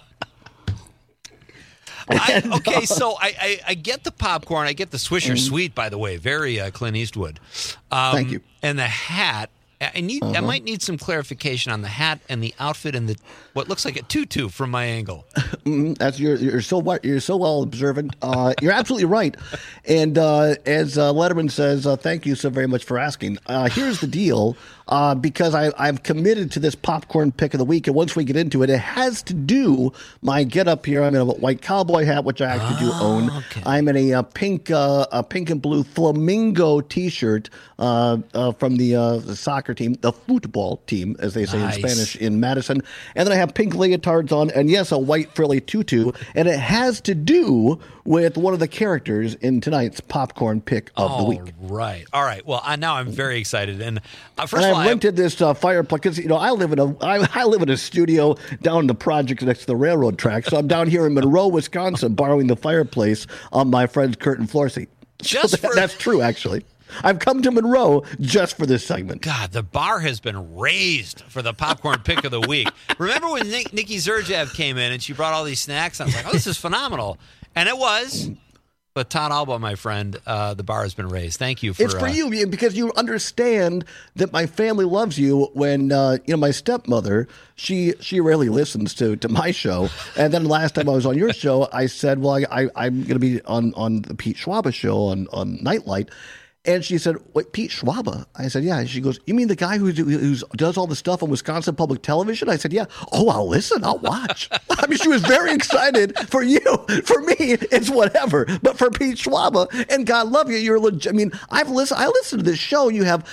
So I get the popcorn. I get the Swisher Sweet, by the way. Very Clint Eastwood. Thank you. And the hat. I might need some clarification on the hat and the outfit and what looks like a tutu from my angle. That's you're so well observant. You're absolutely right. And as Letterman says, thank you so very much for asking. Here's the deal. Because I've committed to this popcorn pick of the week, and once we get into it, it has to do my get up here. I'm in a white cowboy hat, which I actually do own. Okay. I'm in a pink and blue flamingo T-shirt from the soccer team, the football team, as they say in Spanish in Madison. And then I have pink leotards on, and yes, a white frilly tutu. And it has to do with one of the characters in tonight's popcorn pick of the week. Right. All right. Well, now I'm very excited. And first of all, I rented this fireplace because I live in a studio down in the project next to the railroad track. So I'm down here in Monroe, Wisconsin, borrowing the fireplace on my friend's curtain floor seat. That's true, actually. I've come to Monroe just for this segment. God, the bar has been raised for the popcorn pick of the week. Remember when Nikki Zerjev came in and she brought all these snacks? I was like, oh, this is phenomenal. And it was. But Todd Alba, my friend, the bar has been raised. Thank you for It's for you, because you understand that my family loves you when, my stepmother, she rarely listens to my show. And then last time I was on your show, I said, well, I'm going to be on the Pete Schwaba show on Nightlight. And she said, wait, Pete Schwaba? I said, yeah. And she goes, you mean the guy who does all the stuff on Wisconsin Public Television? I said, yeah. Oh, I'll listen. I'll watch. I mean, she was very excited for you. For me, it's whatever. But for Pete Schwaba, and God love you, you're legit. I mean, I listen to this show. You have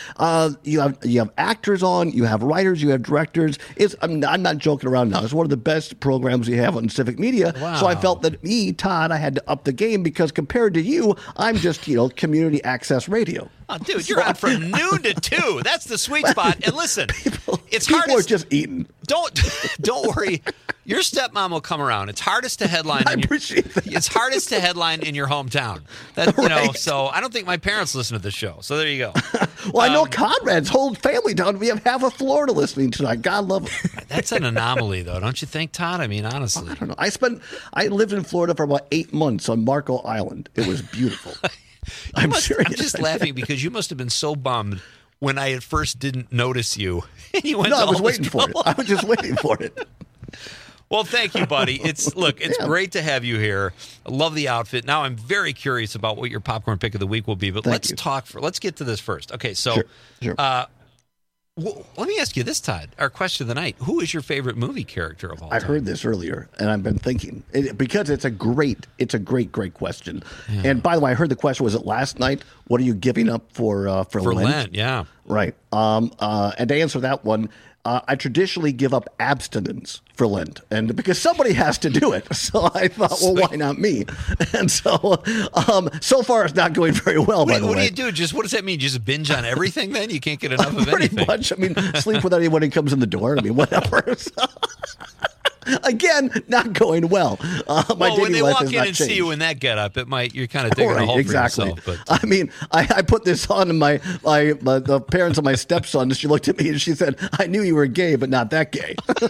actors on, you have writers, you have directors. I'm not joking around now. It's one of the best programs we have on Civic Media. Wow. So I felt that Todd, I had to up the game because compared to you, I'm just, community access radio. Oh, dude, you're on from noon to 2. That's the sweet spot. And listen, it's hard. People are just eating. Don't worry. Your stepmom will come around. It's hardest to headline. It's hardest to headline in your hometown. So I don't think my parents listen to the show. So there you go. Well, I know Conrad's whole family down. We have half of Florida listening tonight. God love them. That's an anomaly, though, don't you think, Todd? I mean, honestly, I don't know. I lived in Florida for about 8 months on Marco Island. It was beautiful. I'm serious. I'm just laughing because you must have been so bummed when I at first didn't notice you. I was waiting for it. I was just waiting for it. Well, thank you, buddy. It's great to have you here. I love the outfit. Now I'm very curious about what your popcorn pick of the week will be, but let's get to this first. Okay, so sure. Well, let me ask you this, Todd. Our question of the night: who is your favorite movie character of all time? I heard this earlier, and I've been thinking because it's a great question. Yeah. And by the way, I heard the question was it last night? What are you giving up for Lent? Yeah, right. And to answer that one, I traditionally give up abstinence for Lent, and because somebody has to do it. So I thought, well, why not me? And so far it's not going very well. By the way, what do you do? What does that mean? Just binge on everything? Then you can't get enough of pretty anything. Much. I mean, sleep with anyone who comes in the door. I mean, whatever. Again, not going well. When they walk in and changed. see you in that getup, you're kind of digging a hole for yourself. But I mean, I put this on and the parents of my stepson. She looked at me and she said, "I knew you were gay, but not that gay."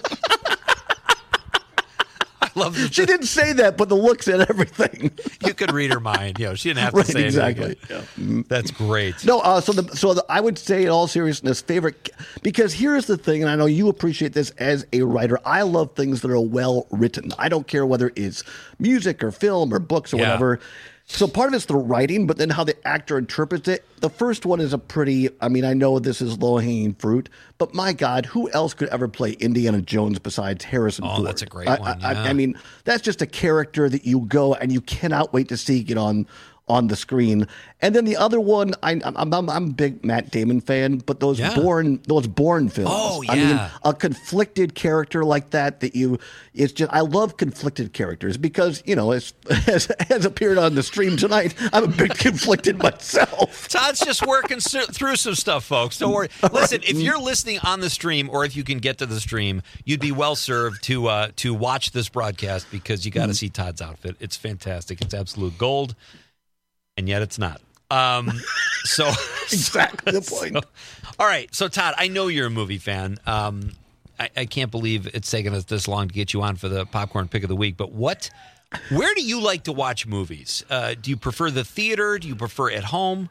She didn't say that, but the looks and everything. You could read her mind. She didn't have to say exactly. anything. Yeah. That's great. No, I would say, in all seriousness, favorite, because here's the thing, and I know you appreciate this as a writer. I love things that are well written. I don't care whether it's music or film or books or whatever. So part of it's the writing, but then how the actor interprets it. The first one is I know this is low-hanging fruit, but my God, who else could ever play Indiana Jones besides Harrison Ford? Oh, that's a great one. Yeah. I mean, that's just a character that you go and you cannot wait to see get on the screen. And then the other one, I'm a big Matt Damon fan, but those Bourne films. Oh, yeah. I mean, a conflicted character like that I love conflicted characters because, as appeared on the stream tonight, I'm a bit conflicted myself. Todd's just working through some stuff, folks. Don't worry. Listen, if you're listening on the stream or if you can get to the stream, you'd be well served to watch this broadcast because you got to see Todd's outfit. It's fantastic. It's absolute gold. And yet it's not. Exactly the point. All right. So, Todd, I know you're a movie fan. I can't believe it's taken us this long to get you on for the Popcorn Pick of the Week. But where do you like to watch movies? Do you prefer the theater? Do you prefer at home?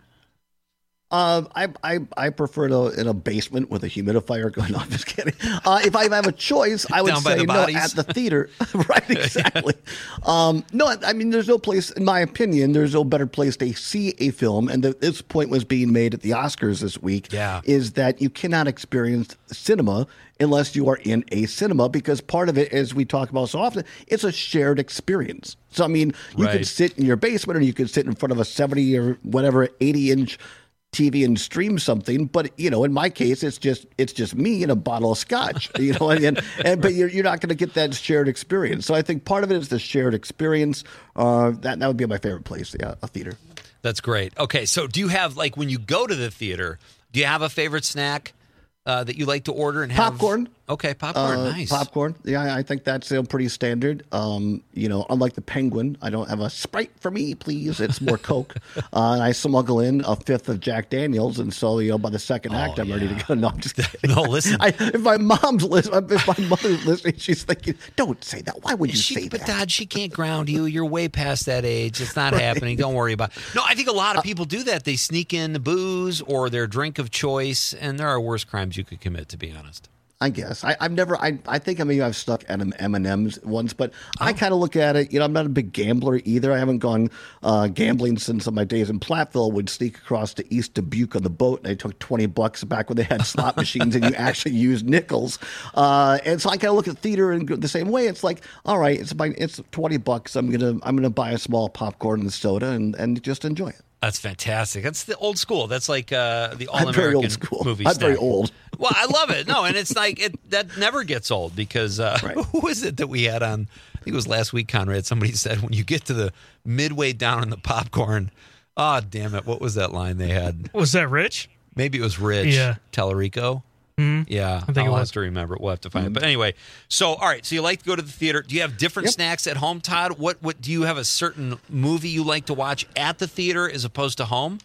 I prefer it in a basement with a humidifier going on. Just kidding. If I have a choice, I would say no at the theater. Right, exactly. No, I mean, there's no place, in my opinion, there's no better place to see a film. And this point was being made at the Oscars this week. Yeah. Is that you cannot experience cinema unless you are in a cinema, because part of it, as we talk about so often, it's a shared experience. So, I mean, you could sit in your basement or you could sit in front of a 70 or whatever 80-inch TV and stream something, but in my case, it's just me and a bottle of scotch, but you're not going to get that shared experience. So I think part of it is the shared experience. That would be my favorite place, a theater. That's great. Okay, so do you have, when you go to the theater, do you have a favorite snack that you like to order and have? Popcorn. Okay, popcorn, nice. Popcorn. Yeah, I think that's pretty standard. Unlike the Penguin, I don't have a Sprite for me, please. It's more Coke. And I smuggle in a fifth of Jack Daniels, and so by the second act, I'm ready to go. No, I'm just kidding. No, listen. If my mother's listening, she's thinking, "Don't say that. Why would you say that?" But Dad, she can't ground you. You're way past that age. It's not happening. Don't worry about it. No, I think a lot of people do that. They sneak in the booze or their drink of choice, and there are worse crimes you could commit, to be honest. I guess I've never. I think I've stuck at M&Ms once, but I kind of look at it. I'm not a big gambler either. I haven't gone gambling since my days in Platteville. Would sneak across to East Dubuque on the boat, and I took $20 back when they had slot machines and you actually used nickels. And so I kind of look at theater in the same way. It's like, all right, it's $20. I'm gonna buy a small popcorn and soda and just enjoy it. That's fantastic. That's the old school. That's like the all-American movie snack. I'm very old. Well, I love it. No, and it's like that never gets old because who was it that we had on? I think it was last week, Conrad. Somebody said when you get to the midway down in the popcorn, oh, damn it. What was that line they had? Was that Rich? Maybe it was Rich. Yeah. Tellerico. Mm-hmm. Yeah, I think I'll have to remember. We'll have to find it. But anyway, so all right. So you like to go to the theater. Do you have different snacks at home, Todd? What do you have a certain movie you like to watch at the theater as opposed to home?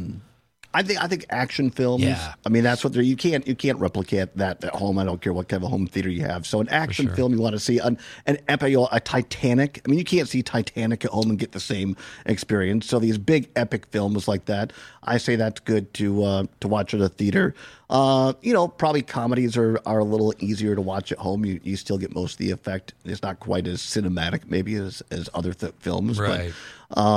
I think action films. Yeah. I mean, that's what you can't replicate that at home. I don't care what kind of a home theater you have. So an action film, you want to see an epic, a Titanic. I mean, you can't see Titanic at home and get the same experience. So these big epic films like that, I say that's good to watch at a theater. Probably comedies are a little easier to watch at home. You still get most of the effect. It's not quite as cinematic maybe as other films. Right. But,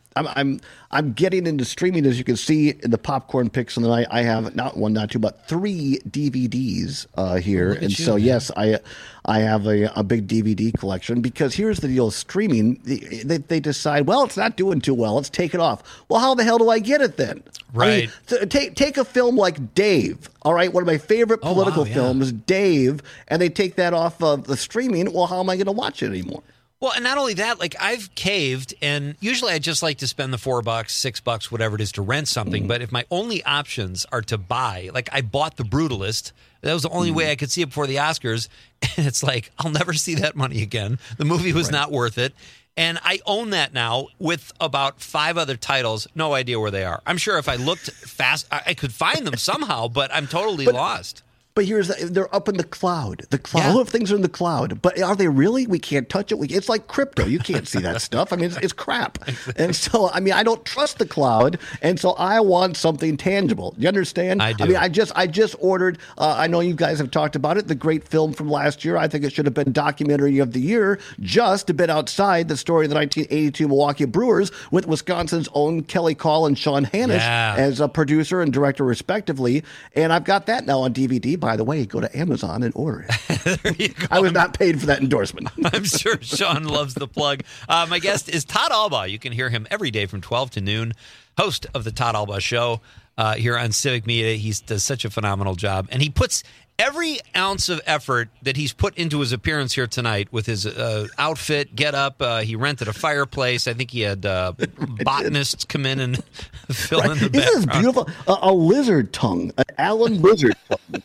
I'm getting into streaming, as you can see in the popcorn picks of the night. I have not one, not two, but 3 DVDs here, and so yes, I have a big DVD collection because here's the deal: streaming, they decide, well, it's not doing too well, let's take it off. Well, how the hell do I get it then? Right. I mean, take a film like Dave. All right, one of my favorite political films, Dave, and they take that off of the streaming. Well, how am I going to watch it anymore? Well, and not only that, like I've caved, and usually I just like to spend the $4, $6, whatever it is to rent something. But if my only options are to buy, like I bought The Brutalist, that was the only way I could see it before the Oscars. And it's like, I'll never see that money again. The movie was not worth it. And I own that now with about 5 other titles. No idea where they are. I'm sure if I looked fast, I could find them somehow, but I'm totally lost. But they're up in the cloud. All of things are in the cloud. But are they really? We can't touch it. It's like crypto. You can't see that stuff. I mean, it's crap. And so, I mean, I don't trust the cloud. And so I want something tangible. You understand? I do. I mean, I just ordered, I know you guys have talked about it, the great film from last year. I think it should have been documentary of the year, just a bit outside the story of the 1982 Milwaukee Brewers with Wisconsin's own Kelly Call and Sean Hannish as a producer and director, respectively. And I've got that now on DVD. By the way, go to Amazon and order it. There you go. I was not paid for that endorsement. I'm sure Sean loves the plug. My guest is Todd Alba. You can hear him every day from 12 to noon, host of the Todd Alba Show here on Civic Media. He does such a phenomenal job, and he puts every ounce of effort that he's put into his appearance here tonight with his outfit, get up. He rented a fireplace. I think he had botanists come in and fill in the background. Isn't this beautiful? A lizard tongue, an Allen lizard tongue.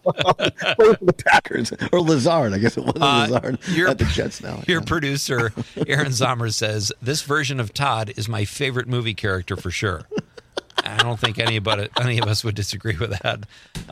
For the Packers, or Lazard, I guess it was Lazard at the Jets now. Your producer, Aaron Zomer, says, this version of Todd is my favorite movie character for sure. I don't think any of us would disagree with that.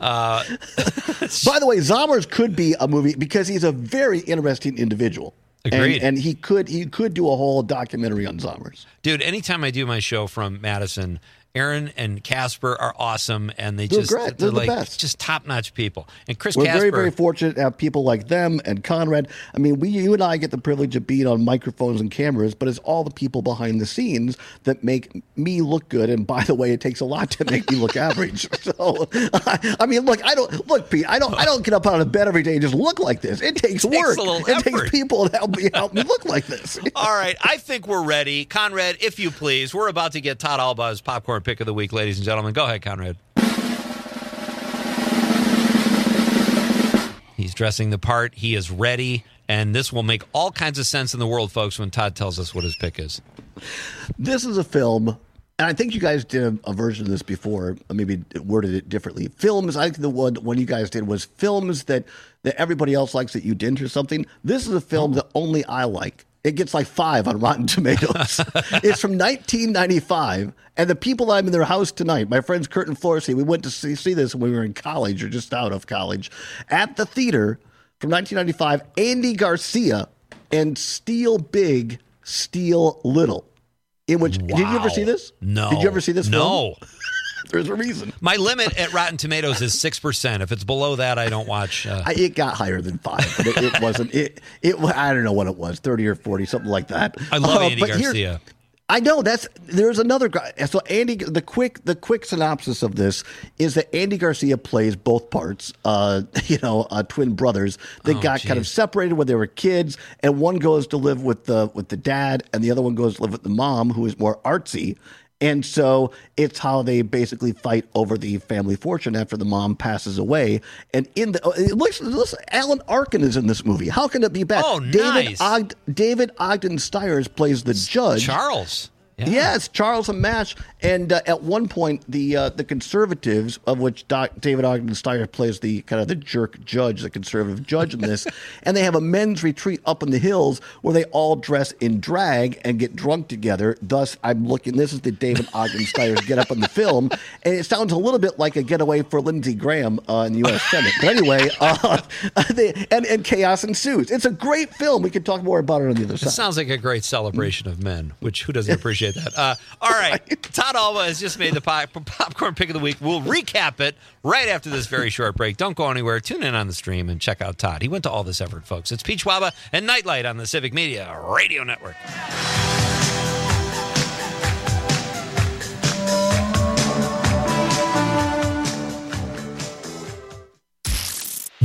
By the way, Zomers could be a movie because he's a very interesting individual. Agreed. And he could do a whole documentary on Zomers. Dude, anytime I do my show from Madison, Aaron and Casper are awesome, and they're great. They're like the best. Just top-notch people. And Chris We're Casper, very, very fortunate to have people like them and Conrad. I mean, you and I get the privilege of being on microphones and cameras, but it's all the people behind the scenes that make me look good. And by the way, it takes a lot to make me look average. So, I mean, look, Pete, I don't get up out of bed every day and just look like this. It takes work. It takes people to help me look like this. All right, I think we're ready. Conrad, if you please, we're about to get Todd Alba's popcorn pick of the week, ladies and gentlemen. Go ahead, Conrad. He's dressing the part. He is ready. And this will make all kinds of sense in the world, folks, when Todd tells us what his pick is. This is a film, and I think you guys did a version of this before, maybe worded it differently. Films, I think the one you guys did was films that everybody else likes that you didn't or something. This is a film that only I like. It gets like 5 on Rotten Tomatoes. It's from 1995, and the people that I'm in their house tonight, my friends Kurt and Florsey, we went to see this when we were in college or just out of college, at the theater from 1995, Andy Garcia and Steal Big, Steal Little. In which, Did you ever see this? No. Did you ever see this film? No. There's a reason. My limit at Rotten Tomatoes is 6%. If it's below that, I don't watch. It got higher than 5, but it wasn't. It I don't know what it was, 30 or 40, something like that. I love Andy Garcia. I know there's another guy. So Andy, the quick synopsis of this is that Andy Garcia plays both parts. Twin brothers that got kind of separated when they were kids, and one goes to live with the dad, and the other one goes to live with the mom, who is more artsy. And so it's how they basically fight over the family fortune after the mom passes away. And listen, Alan Arkin is in this movie. How can it be bad? Oh, nice. David Ogden Stiers plays the judge. Charles. Yeah. Yes, Charles and Mash. And at one point, the conservatives, of which David Ogden Stiers plays the kind of the jerk judge, the conservative judge in this, and they have a men's retreat up in the hills where they all dress in drag and get drunk together. Thus, this is the David Ogden Stiers get up in the film, and it sounds a little bit like a getaway for Lindsey Graham in the U.S. Senate. But anyway, and chaos ensues. It's a great film. We can talk more about it on the other side. It sounds like a great celebration of men, which who doesn't appreciate that? All right, Todd Alba has just made the popcorn pick of the week. We'll recap it right after this very short break. Don't go anywhere. Tune in on the stream and check out Todd. He went to all this effort, folks. It's Pete Schwaba and Nightlight on the Civic Media Radio Network.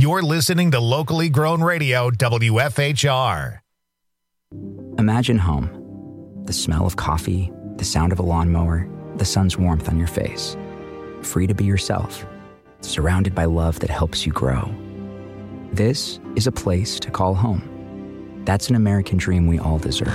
You're listening to locally grown radio, WFHR. Imagine home. The smell of coffee, the sound of a lawnmower, the sun's warmth on your face. Free to be yourself, surrounded by love that helps you grow. This is a place to call home. That's an American dream we all deserve.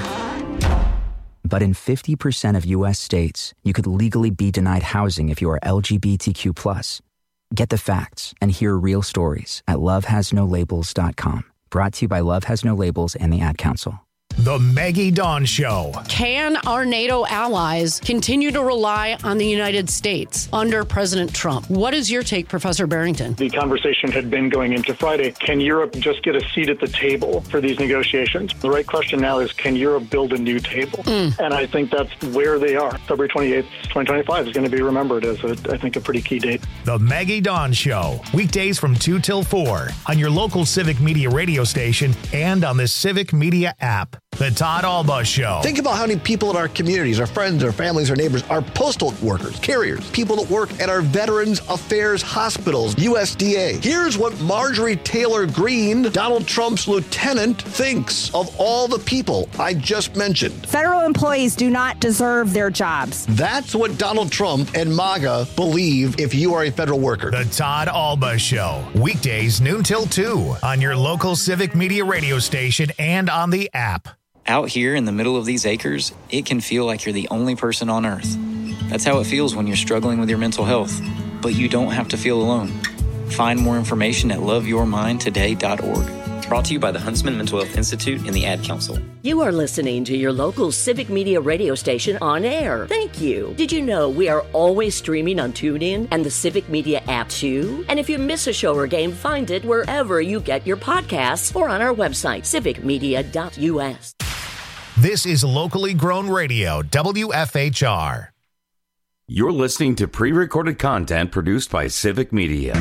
But in 50% of U.S. states, you could legally be denied housing if you are LGBTQ+. Get the facts and hear real stories at lovehasnolabels.com. Brought to you by Love Has No Labels and the Ad Council. The Maggie Dawn Show. Can our NATO allies continue to rely on the United States under President Trump? What is your take, Professor Barrington? The conversation had been going into Friday. Can Europe just get a seat at the table for these negotiations? The right question now is, can Europe build a new table? And I think that's where they are. February 28th, 2025 is going to be remembered as, I think, a pretty key date. The Maggie Dawn Show. Weekdays from 2 till 4 on your local Civic Media radio station and on the Civic Media app. The Todd Alba Show. Think about how many people in our communities, our friends, our families, our neighbors, our postal workers, carriers, people that work at our Veterans Affairs hospitals, USDA. Here's what Marjorie Taylor Greene, Donald Trump's lieutenant, thinks of all the people I just mentioned. Federal employees do not deserve their jobs. That's what Donald Trump and MAGA believe if you are a federal worker. The Todd Alba Show. Weekdays noon till 2 on your local Civic Media radio station and on the app. Out here in the middle of these acres, it can feel like you're the only person on Earth. That's how it feels when you're struggling with your mental health. But you don't have to feel alone. Find more information at loveyourmindtoday.org. Brought to you by the Huntsman Mental Health Institute and the Ad Council. You are listening to your local Civic Media radio station on air. Thank you. Did you know we are always streaming on TuneIn and the Civic Media app too? And if you miss a show or game, find it wherever you get your podcasts or on our website, civicmedia.us. This is locally grown radio, WFHR. You're listening to pre-recorded content produced by Civic Media.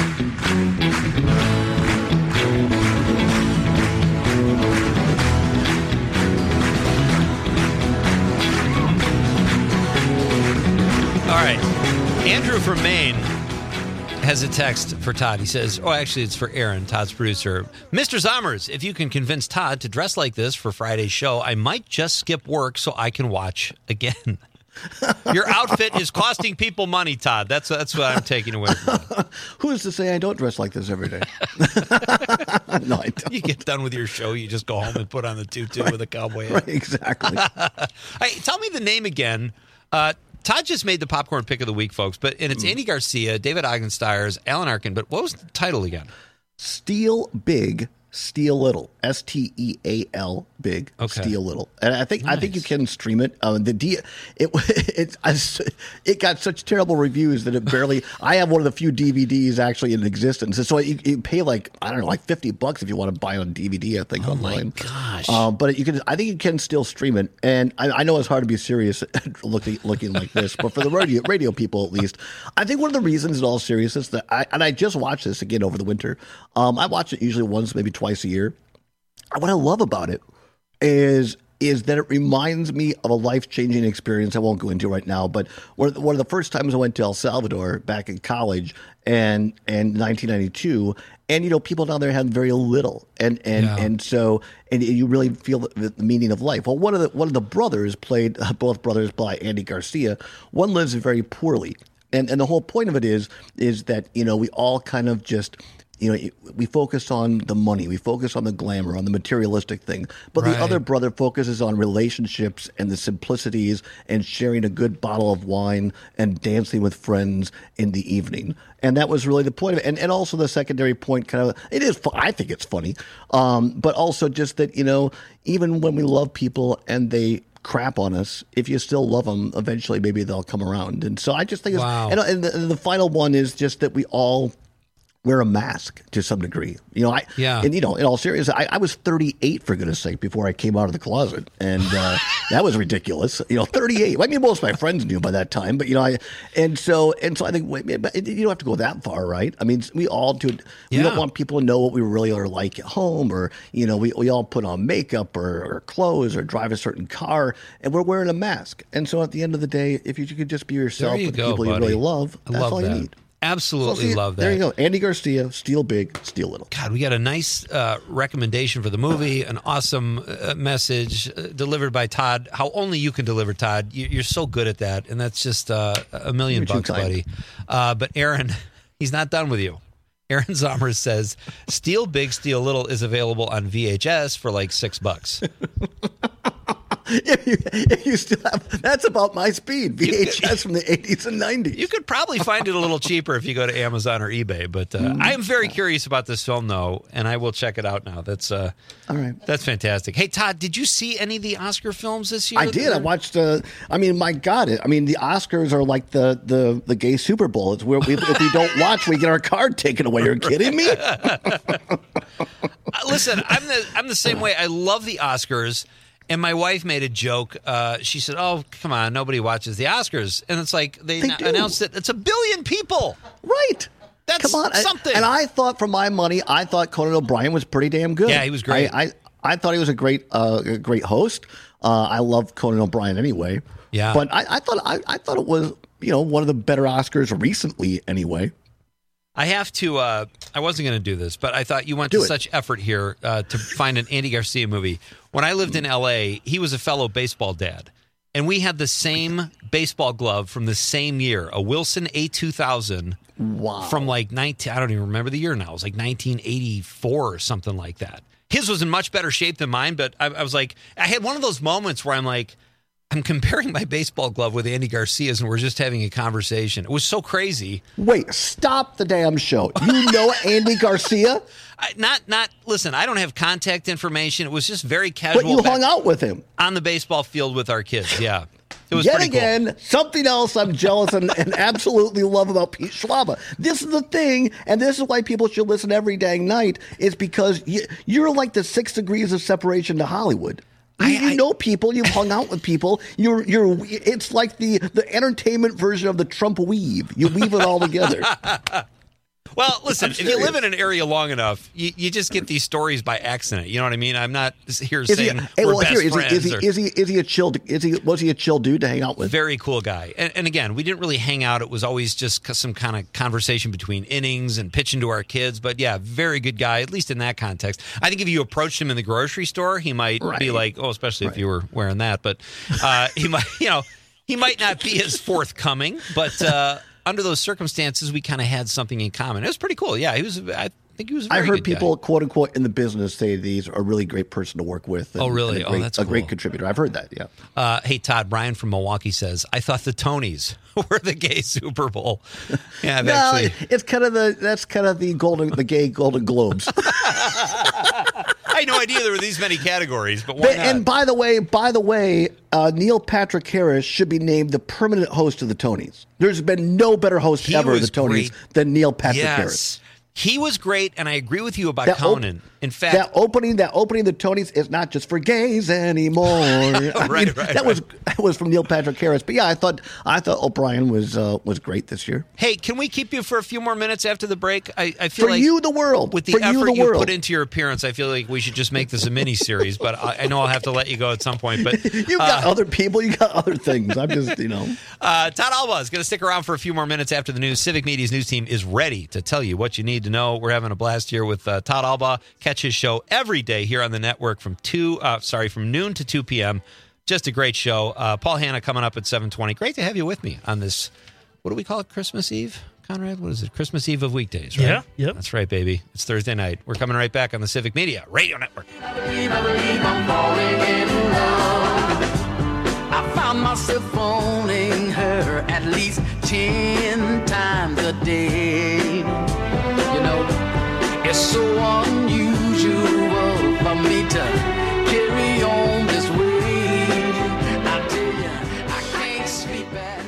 All right. Andrew from Maine has a text for Todd. He says, actually, it's for Aaron, Todd's producer. Mr. Zommers, if you can convince Todd to dress like this for Friday's show, I might just skip work so I can watch again. Your outfit is costing people money, Todd. That's what I'm taking away from it. Who's to say I don't dress like this every day? No, I don't. You get done with your show, you just go home and put on the tutu with a cowboy hat. Right, exactly. Hey, tell me the name again. Todd just made the popcorn pick of the week, folks, and it's Andy Garcia, David Augensteyers, Alan Arkin, but what was the title again? Steal Big, Steal Little. STEAL Big, Okay. Steal Little. And I think you can stream it. It got such terrible reviews that it barely. I have one of the few DVDs actually in existence, and so you pay like $50 if you want to buy it on DVD. I think online. Oh my gosh! But you can. I think you can still stream it. And I know it's hard to be serious looking like this, but for the radio people at least, I think one of the reasons in all seriousness that I just watched this again over the winter. I watch it usually once, maybe twice a year. What I love about it is that it reminds me of a life-changing experience I won't go into right now, but one of the first times I went to El Salvador back in college and 1992, and people down there had very little, and so you really feel the meaning of life. Well, one of the brothers played, both brothers by Andy Garcia. One lives very poorly, and the whole point of it is that we all kind of just. We focus on the money, we focus on the glamour, on the materialistic thing. But the other brother focuses on relationships and the simplicities and sharing a good bottle of wine and dancing with friends in the evening. And that was really the point of it. And also the secondary point it is, I think it's funny. But also just that, even when we love people and they crap on us, if you still love them, eventually maybe they'll come around. And so I just think and the final one is just that we all wear a mask to some degree. In all seriousness, I was 38 for goodness sake before I came out of the closet, and that was ridiculous. 38. I mean, most of my friends knew by that time, but and so I think you don't have to go that far, right? I mean, we all do. We don't want people to know what we really are like at home, or we all put on makeup or clothes or drive a certain car, and we're wearing a mask. And so at the end of the day, if you could just be yourself with people you really love, that's all you need. Absolutely love that. There you go. Andy Garcia, Steal Big, Steal Little. God, we got a nice recommendation for the movie, an awesome message delivered by Todd. How only you can deliver, Todd. You're so good at that, and that's just $1 million, buddy. But Aaron, he's not done with you. Aaron Zomers says, Steal Big, Steal Little is available on VHS for like $6. If you still have, that's about my speed. VHS from the 80s and 90s. You could probably find it a little cheaper if you go to Amazon or eBay. But I am very curious about this film, though, and I will check it out now. That's all right. That's fantastic. Hey, Todd, did you see any of the Oscar films this year? I did. I watched. My God! The Oscars are like the gay Super Bowl. It's where if we don't watch, we get our card taken away. You're kidding me? Listen, I'm the same way. I love the Oscars. And my wife made a joke. She said, "Oh, come on, nobody watches the Oscars." And it's like they announced that it's 1 billion people. Right. That's something. And I thought, for my money, Conan O'Brien was pretty damn good. Yeah, he was great. I thought he was a great host. I love Conan O'Brien anyway. Yeah. But I thought it was one of the better Oscars recently anyway. I have to. I wasn't going to do this, but I thought you went to such effort here to find an Andy Garcia movie. When I lived in L.A., he was a fellow baseball dad, and we had the same baseball glove from the same year, a Wilson A2000. Wow. From like I don't even remember the year now. It was like 1984 or something like that. His was in much better shape than mine, but I was like, I had one of those moments where I'm like, I'm comparing my baseball glove with Andy Garcia's, and we're just having a conversation. It was so crazy. Wait, stop the damn show. You know Andy Garcia? Listen, I don't have contact information. It was just very casual. But you hung out with him. On the baseball field with our kids, yeah. It was Yet pretty again, cool. Something else I'm jealous and absolutely love about Pete Schwaba. This is the thing, and this is why people should listen every dang night, is because you're like the 6 degrees of separation to Hollywood. You know people. You've hung out with people. It's like the entertainment version of the Trump weave. You weave it all together. Well, listen, if you live in an area long enough, you just get these stories by accident. You know what I mean? I'm not here saying we're best friends. Was he a chill dude to hang out with? Very cool guy. And again, we didn't really hang out. It was always just some kind of conversation between innings and pitching to our kids. But yeah, very good guy, at least in that context. I think if you approached him in the grocery store, he might be like, especially if you were wearing that. But he might not be as forthcoming. But under those circumstances, we kind of had something in common. It was pretty cool. Yeah, I think he was a very I heard good people, guy. quote unquote, in the business say he's a really great person to work with. Oh, really? That's cool. A great contributor. I've heard that, yeah. Hey, Todd, Brian from Milwaukee says, I thought the Tonys were the gay Super Bowl. Yeah, it's kind of the gay Golden Globes. I had no idea there were these many categories, but why not? And by the way, Neil Patrick Harris should be named the permanent host of the Tonys. There's been no better host ever of the Tonys than Neil Patrick Harris. He was great, and I agree with you about Conan. In fact, that opening of the Tonys is not just for gays anymore. That was from Neil Patrick Harris. But yeah, I thought O'Brien was great this year. Hey, can we keep you for a few more minutes after the break? I feel like you, the world, with the effort you put into your appearance, I feel like we should just make this a mini series. But I know I'll have to let you go at some point. But you got other people, you got other things. I'm just Todd Alba is going to stick around for a few more minutes after the news. Civic Media's news team is ready to tell you what you need to know. We're having a blast here with Todd Alba. Catch his show every day here on the network from noon to 2 p.m. Just a great show. Paul Hanna coming up at 7:20. Great to have you with me on this. What do we call it? Christmas Eve, Conrad? What is it? Christmas Eve of weekdays, right? Yeah. Yep. That's right, baby. It's Thursday night. We're coming right back on the Civic Media Radio Network. I found myself phoning her at least 10 times a day. It's so unusual for me to carry on this way. I tell you, I can't sleep at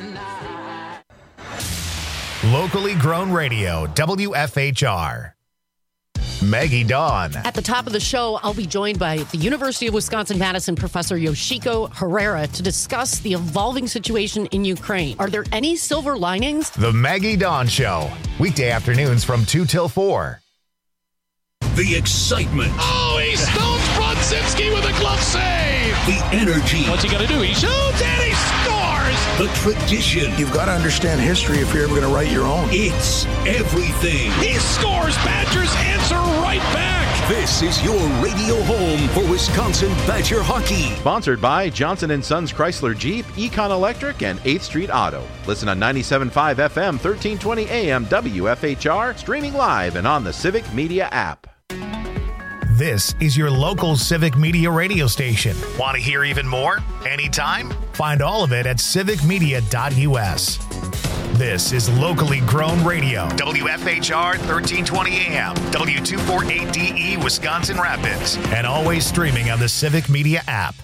night. Locally grown radio, WFHR. Maggie Dawn. At the top of the show, I'll be joined by the University of Wisconsin-Madison professor Yoshiko Herrera to discuss the evolving situation in Ukraine. Are there any silver linings? The Maggie Dawn Show. Weekday afternoons from 2 till 4. The excitement. Oh, he stones Brodzinski with a glove save. The energy. What's he going to do? He shoots and he scores. The tradition. You've got to understand history if you're ever going to write your own. It's everything. He scores. Badgers answer right back. This is your radio home for Wisconsin Badger hockey. Sponsored by Johnson & Sons Chrysler Jeep, Econ Electric, and 8th Street Auto. Listen on 97.5 FM, 1320 AM, WFHR, streaming live and on the Civic Media app. This is your local Civic Media radio station. Want to hear even more? Anytime? Find all of it at civicmedia.us. This is locally grown radio. WFHR 1320 AM, W248DE, Wisconsin Rapids, and always streaming on the Civic Media app.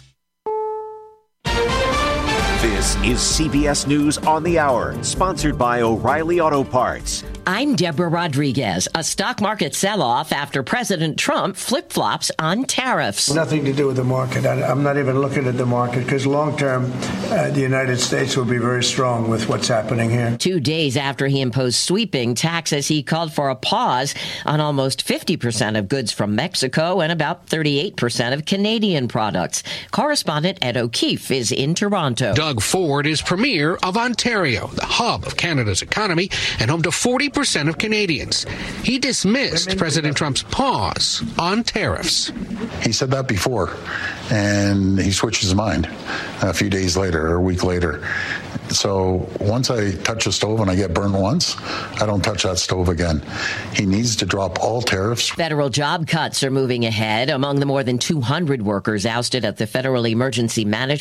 This is CBS News on the Hour, sponsored by O'Reilly Auto Parts. I'm Deborah Rodriguez. A stock market sell-off after President Trump flip-flops on tariffs. Nothing to do with the market. I'm not even looking at the market because long-term, the United States will be very strong with what's happening here. 2 days after he imposed sweeping taxes, he called for a pause on almost 50% of goods from Mexico and about 38% of Canadian products. Correspondent Ed O'Keefe is in Toronto. Doug Ford is premier of Ontario, the hub of Canada's economy and home to 40% of Canadians. He dismissed President Trump's pause on tariffs. He said that before, and he switched his mind a few days later or a week later. So once I touch a stove and I get burned once, I don't touch that stove again. He needs to drop all tariffs. Federal job cuts are moving ahead. Among the more than 200 workers ousted at the Federal Emergency Management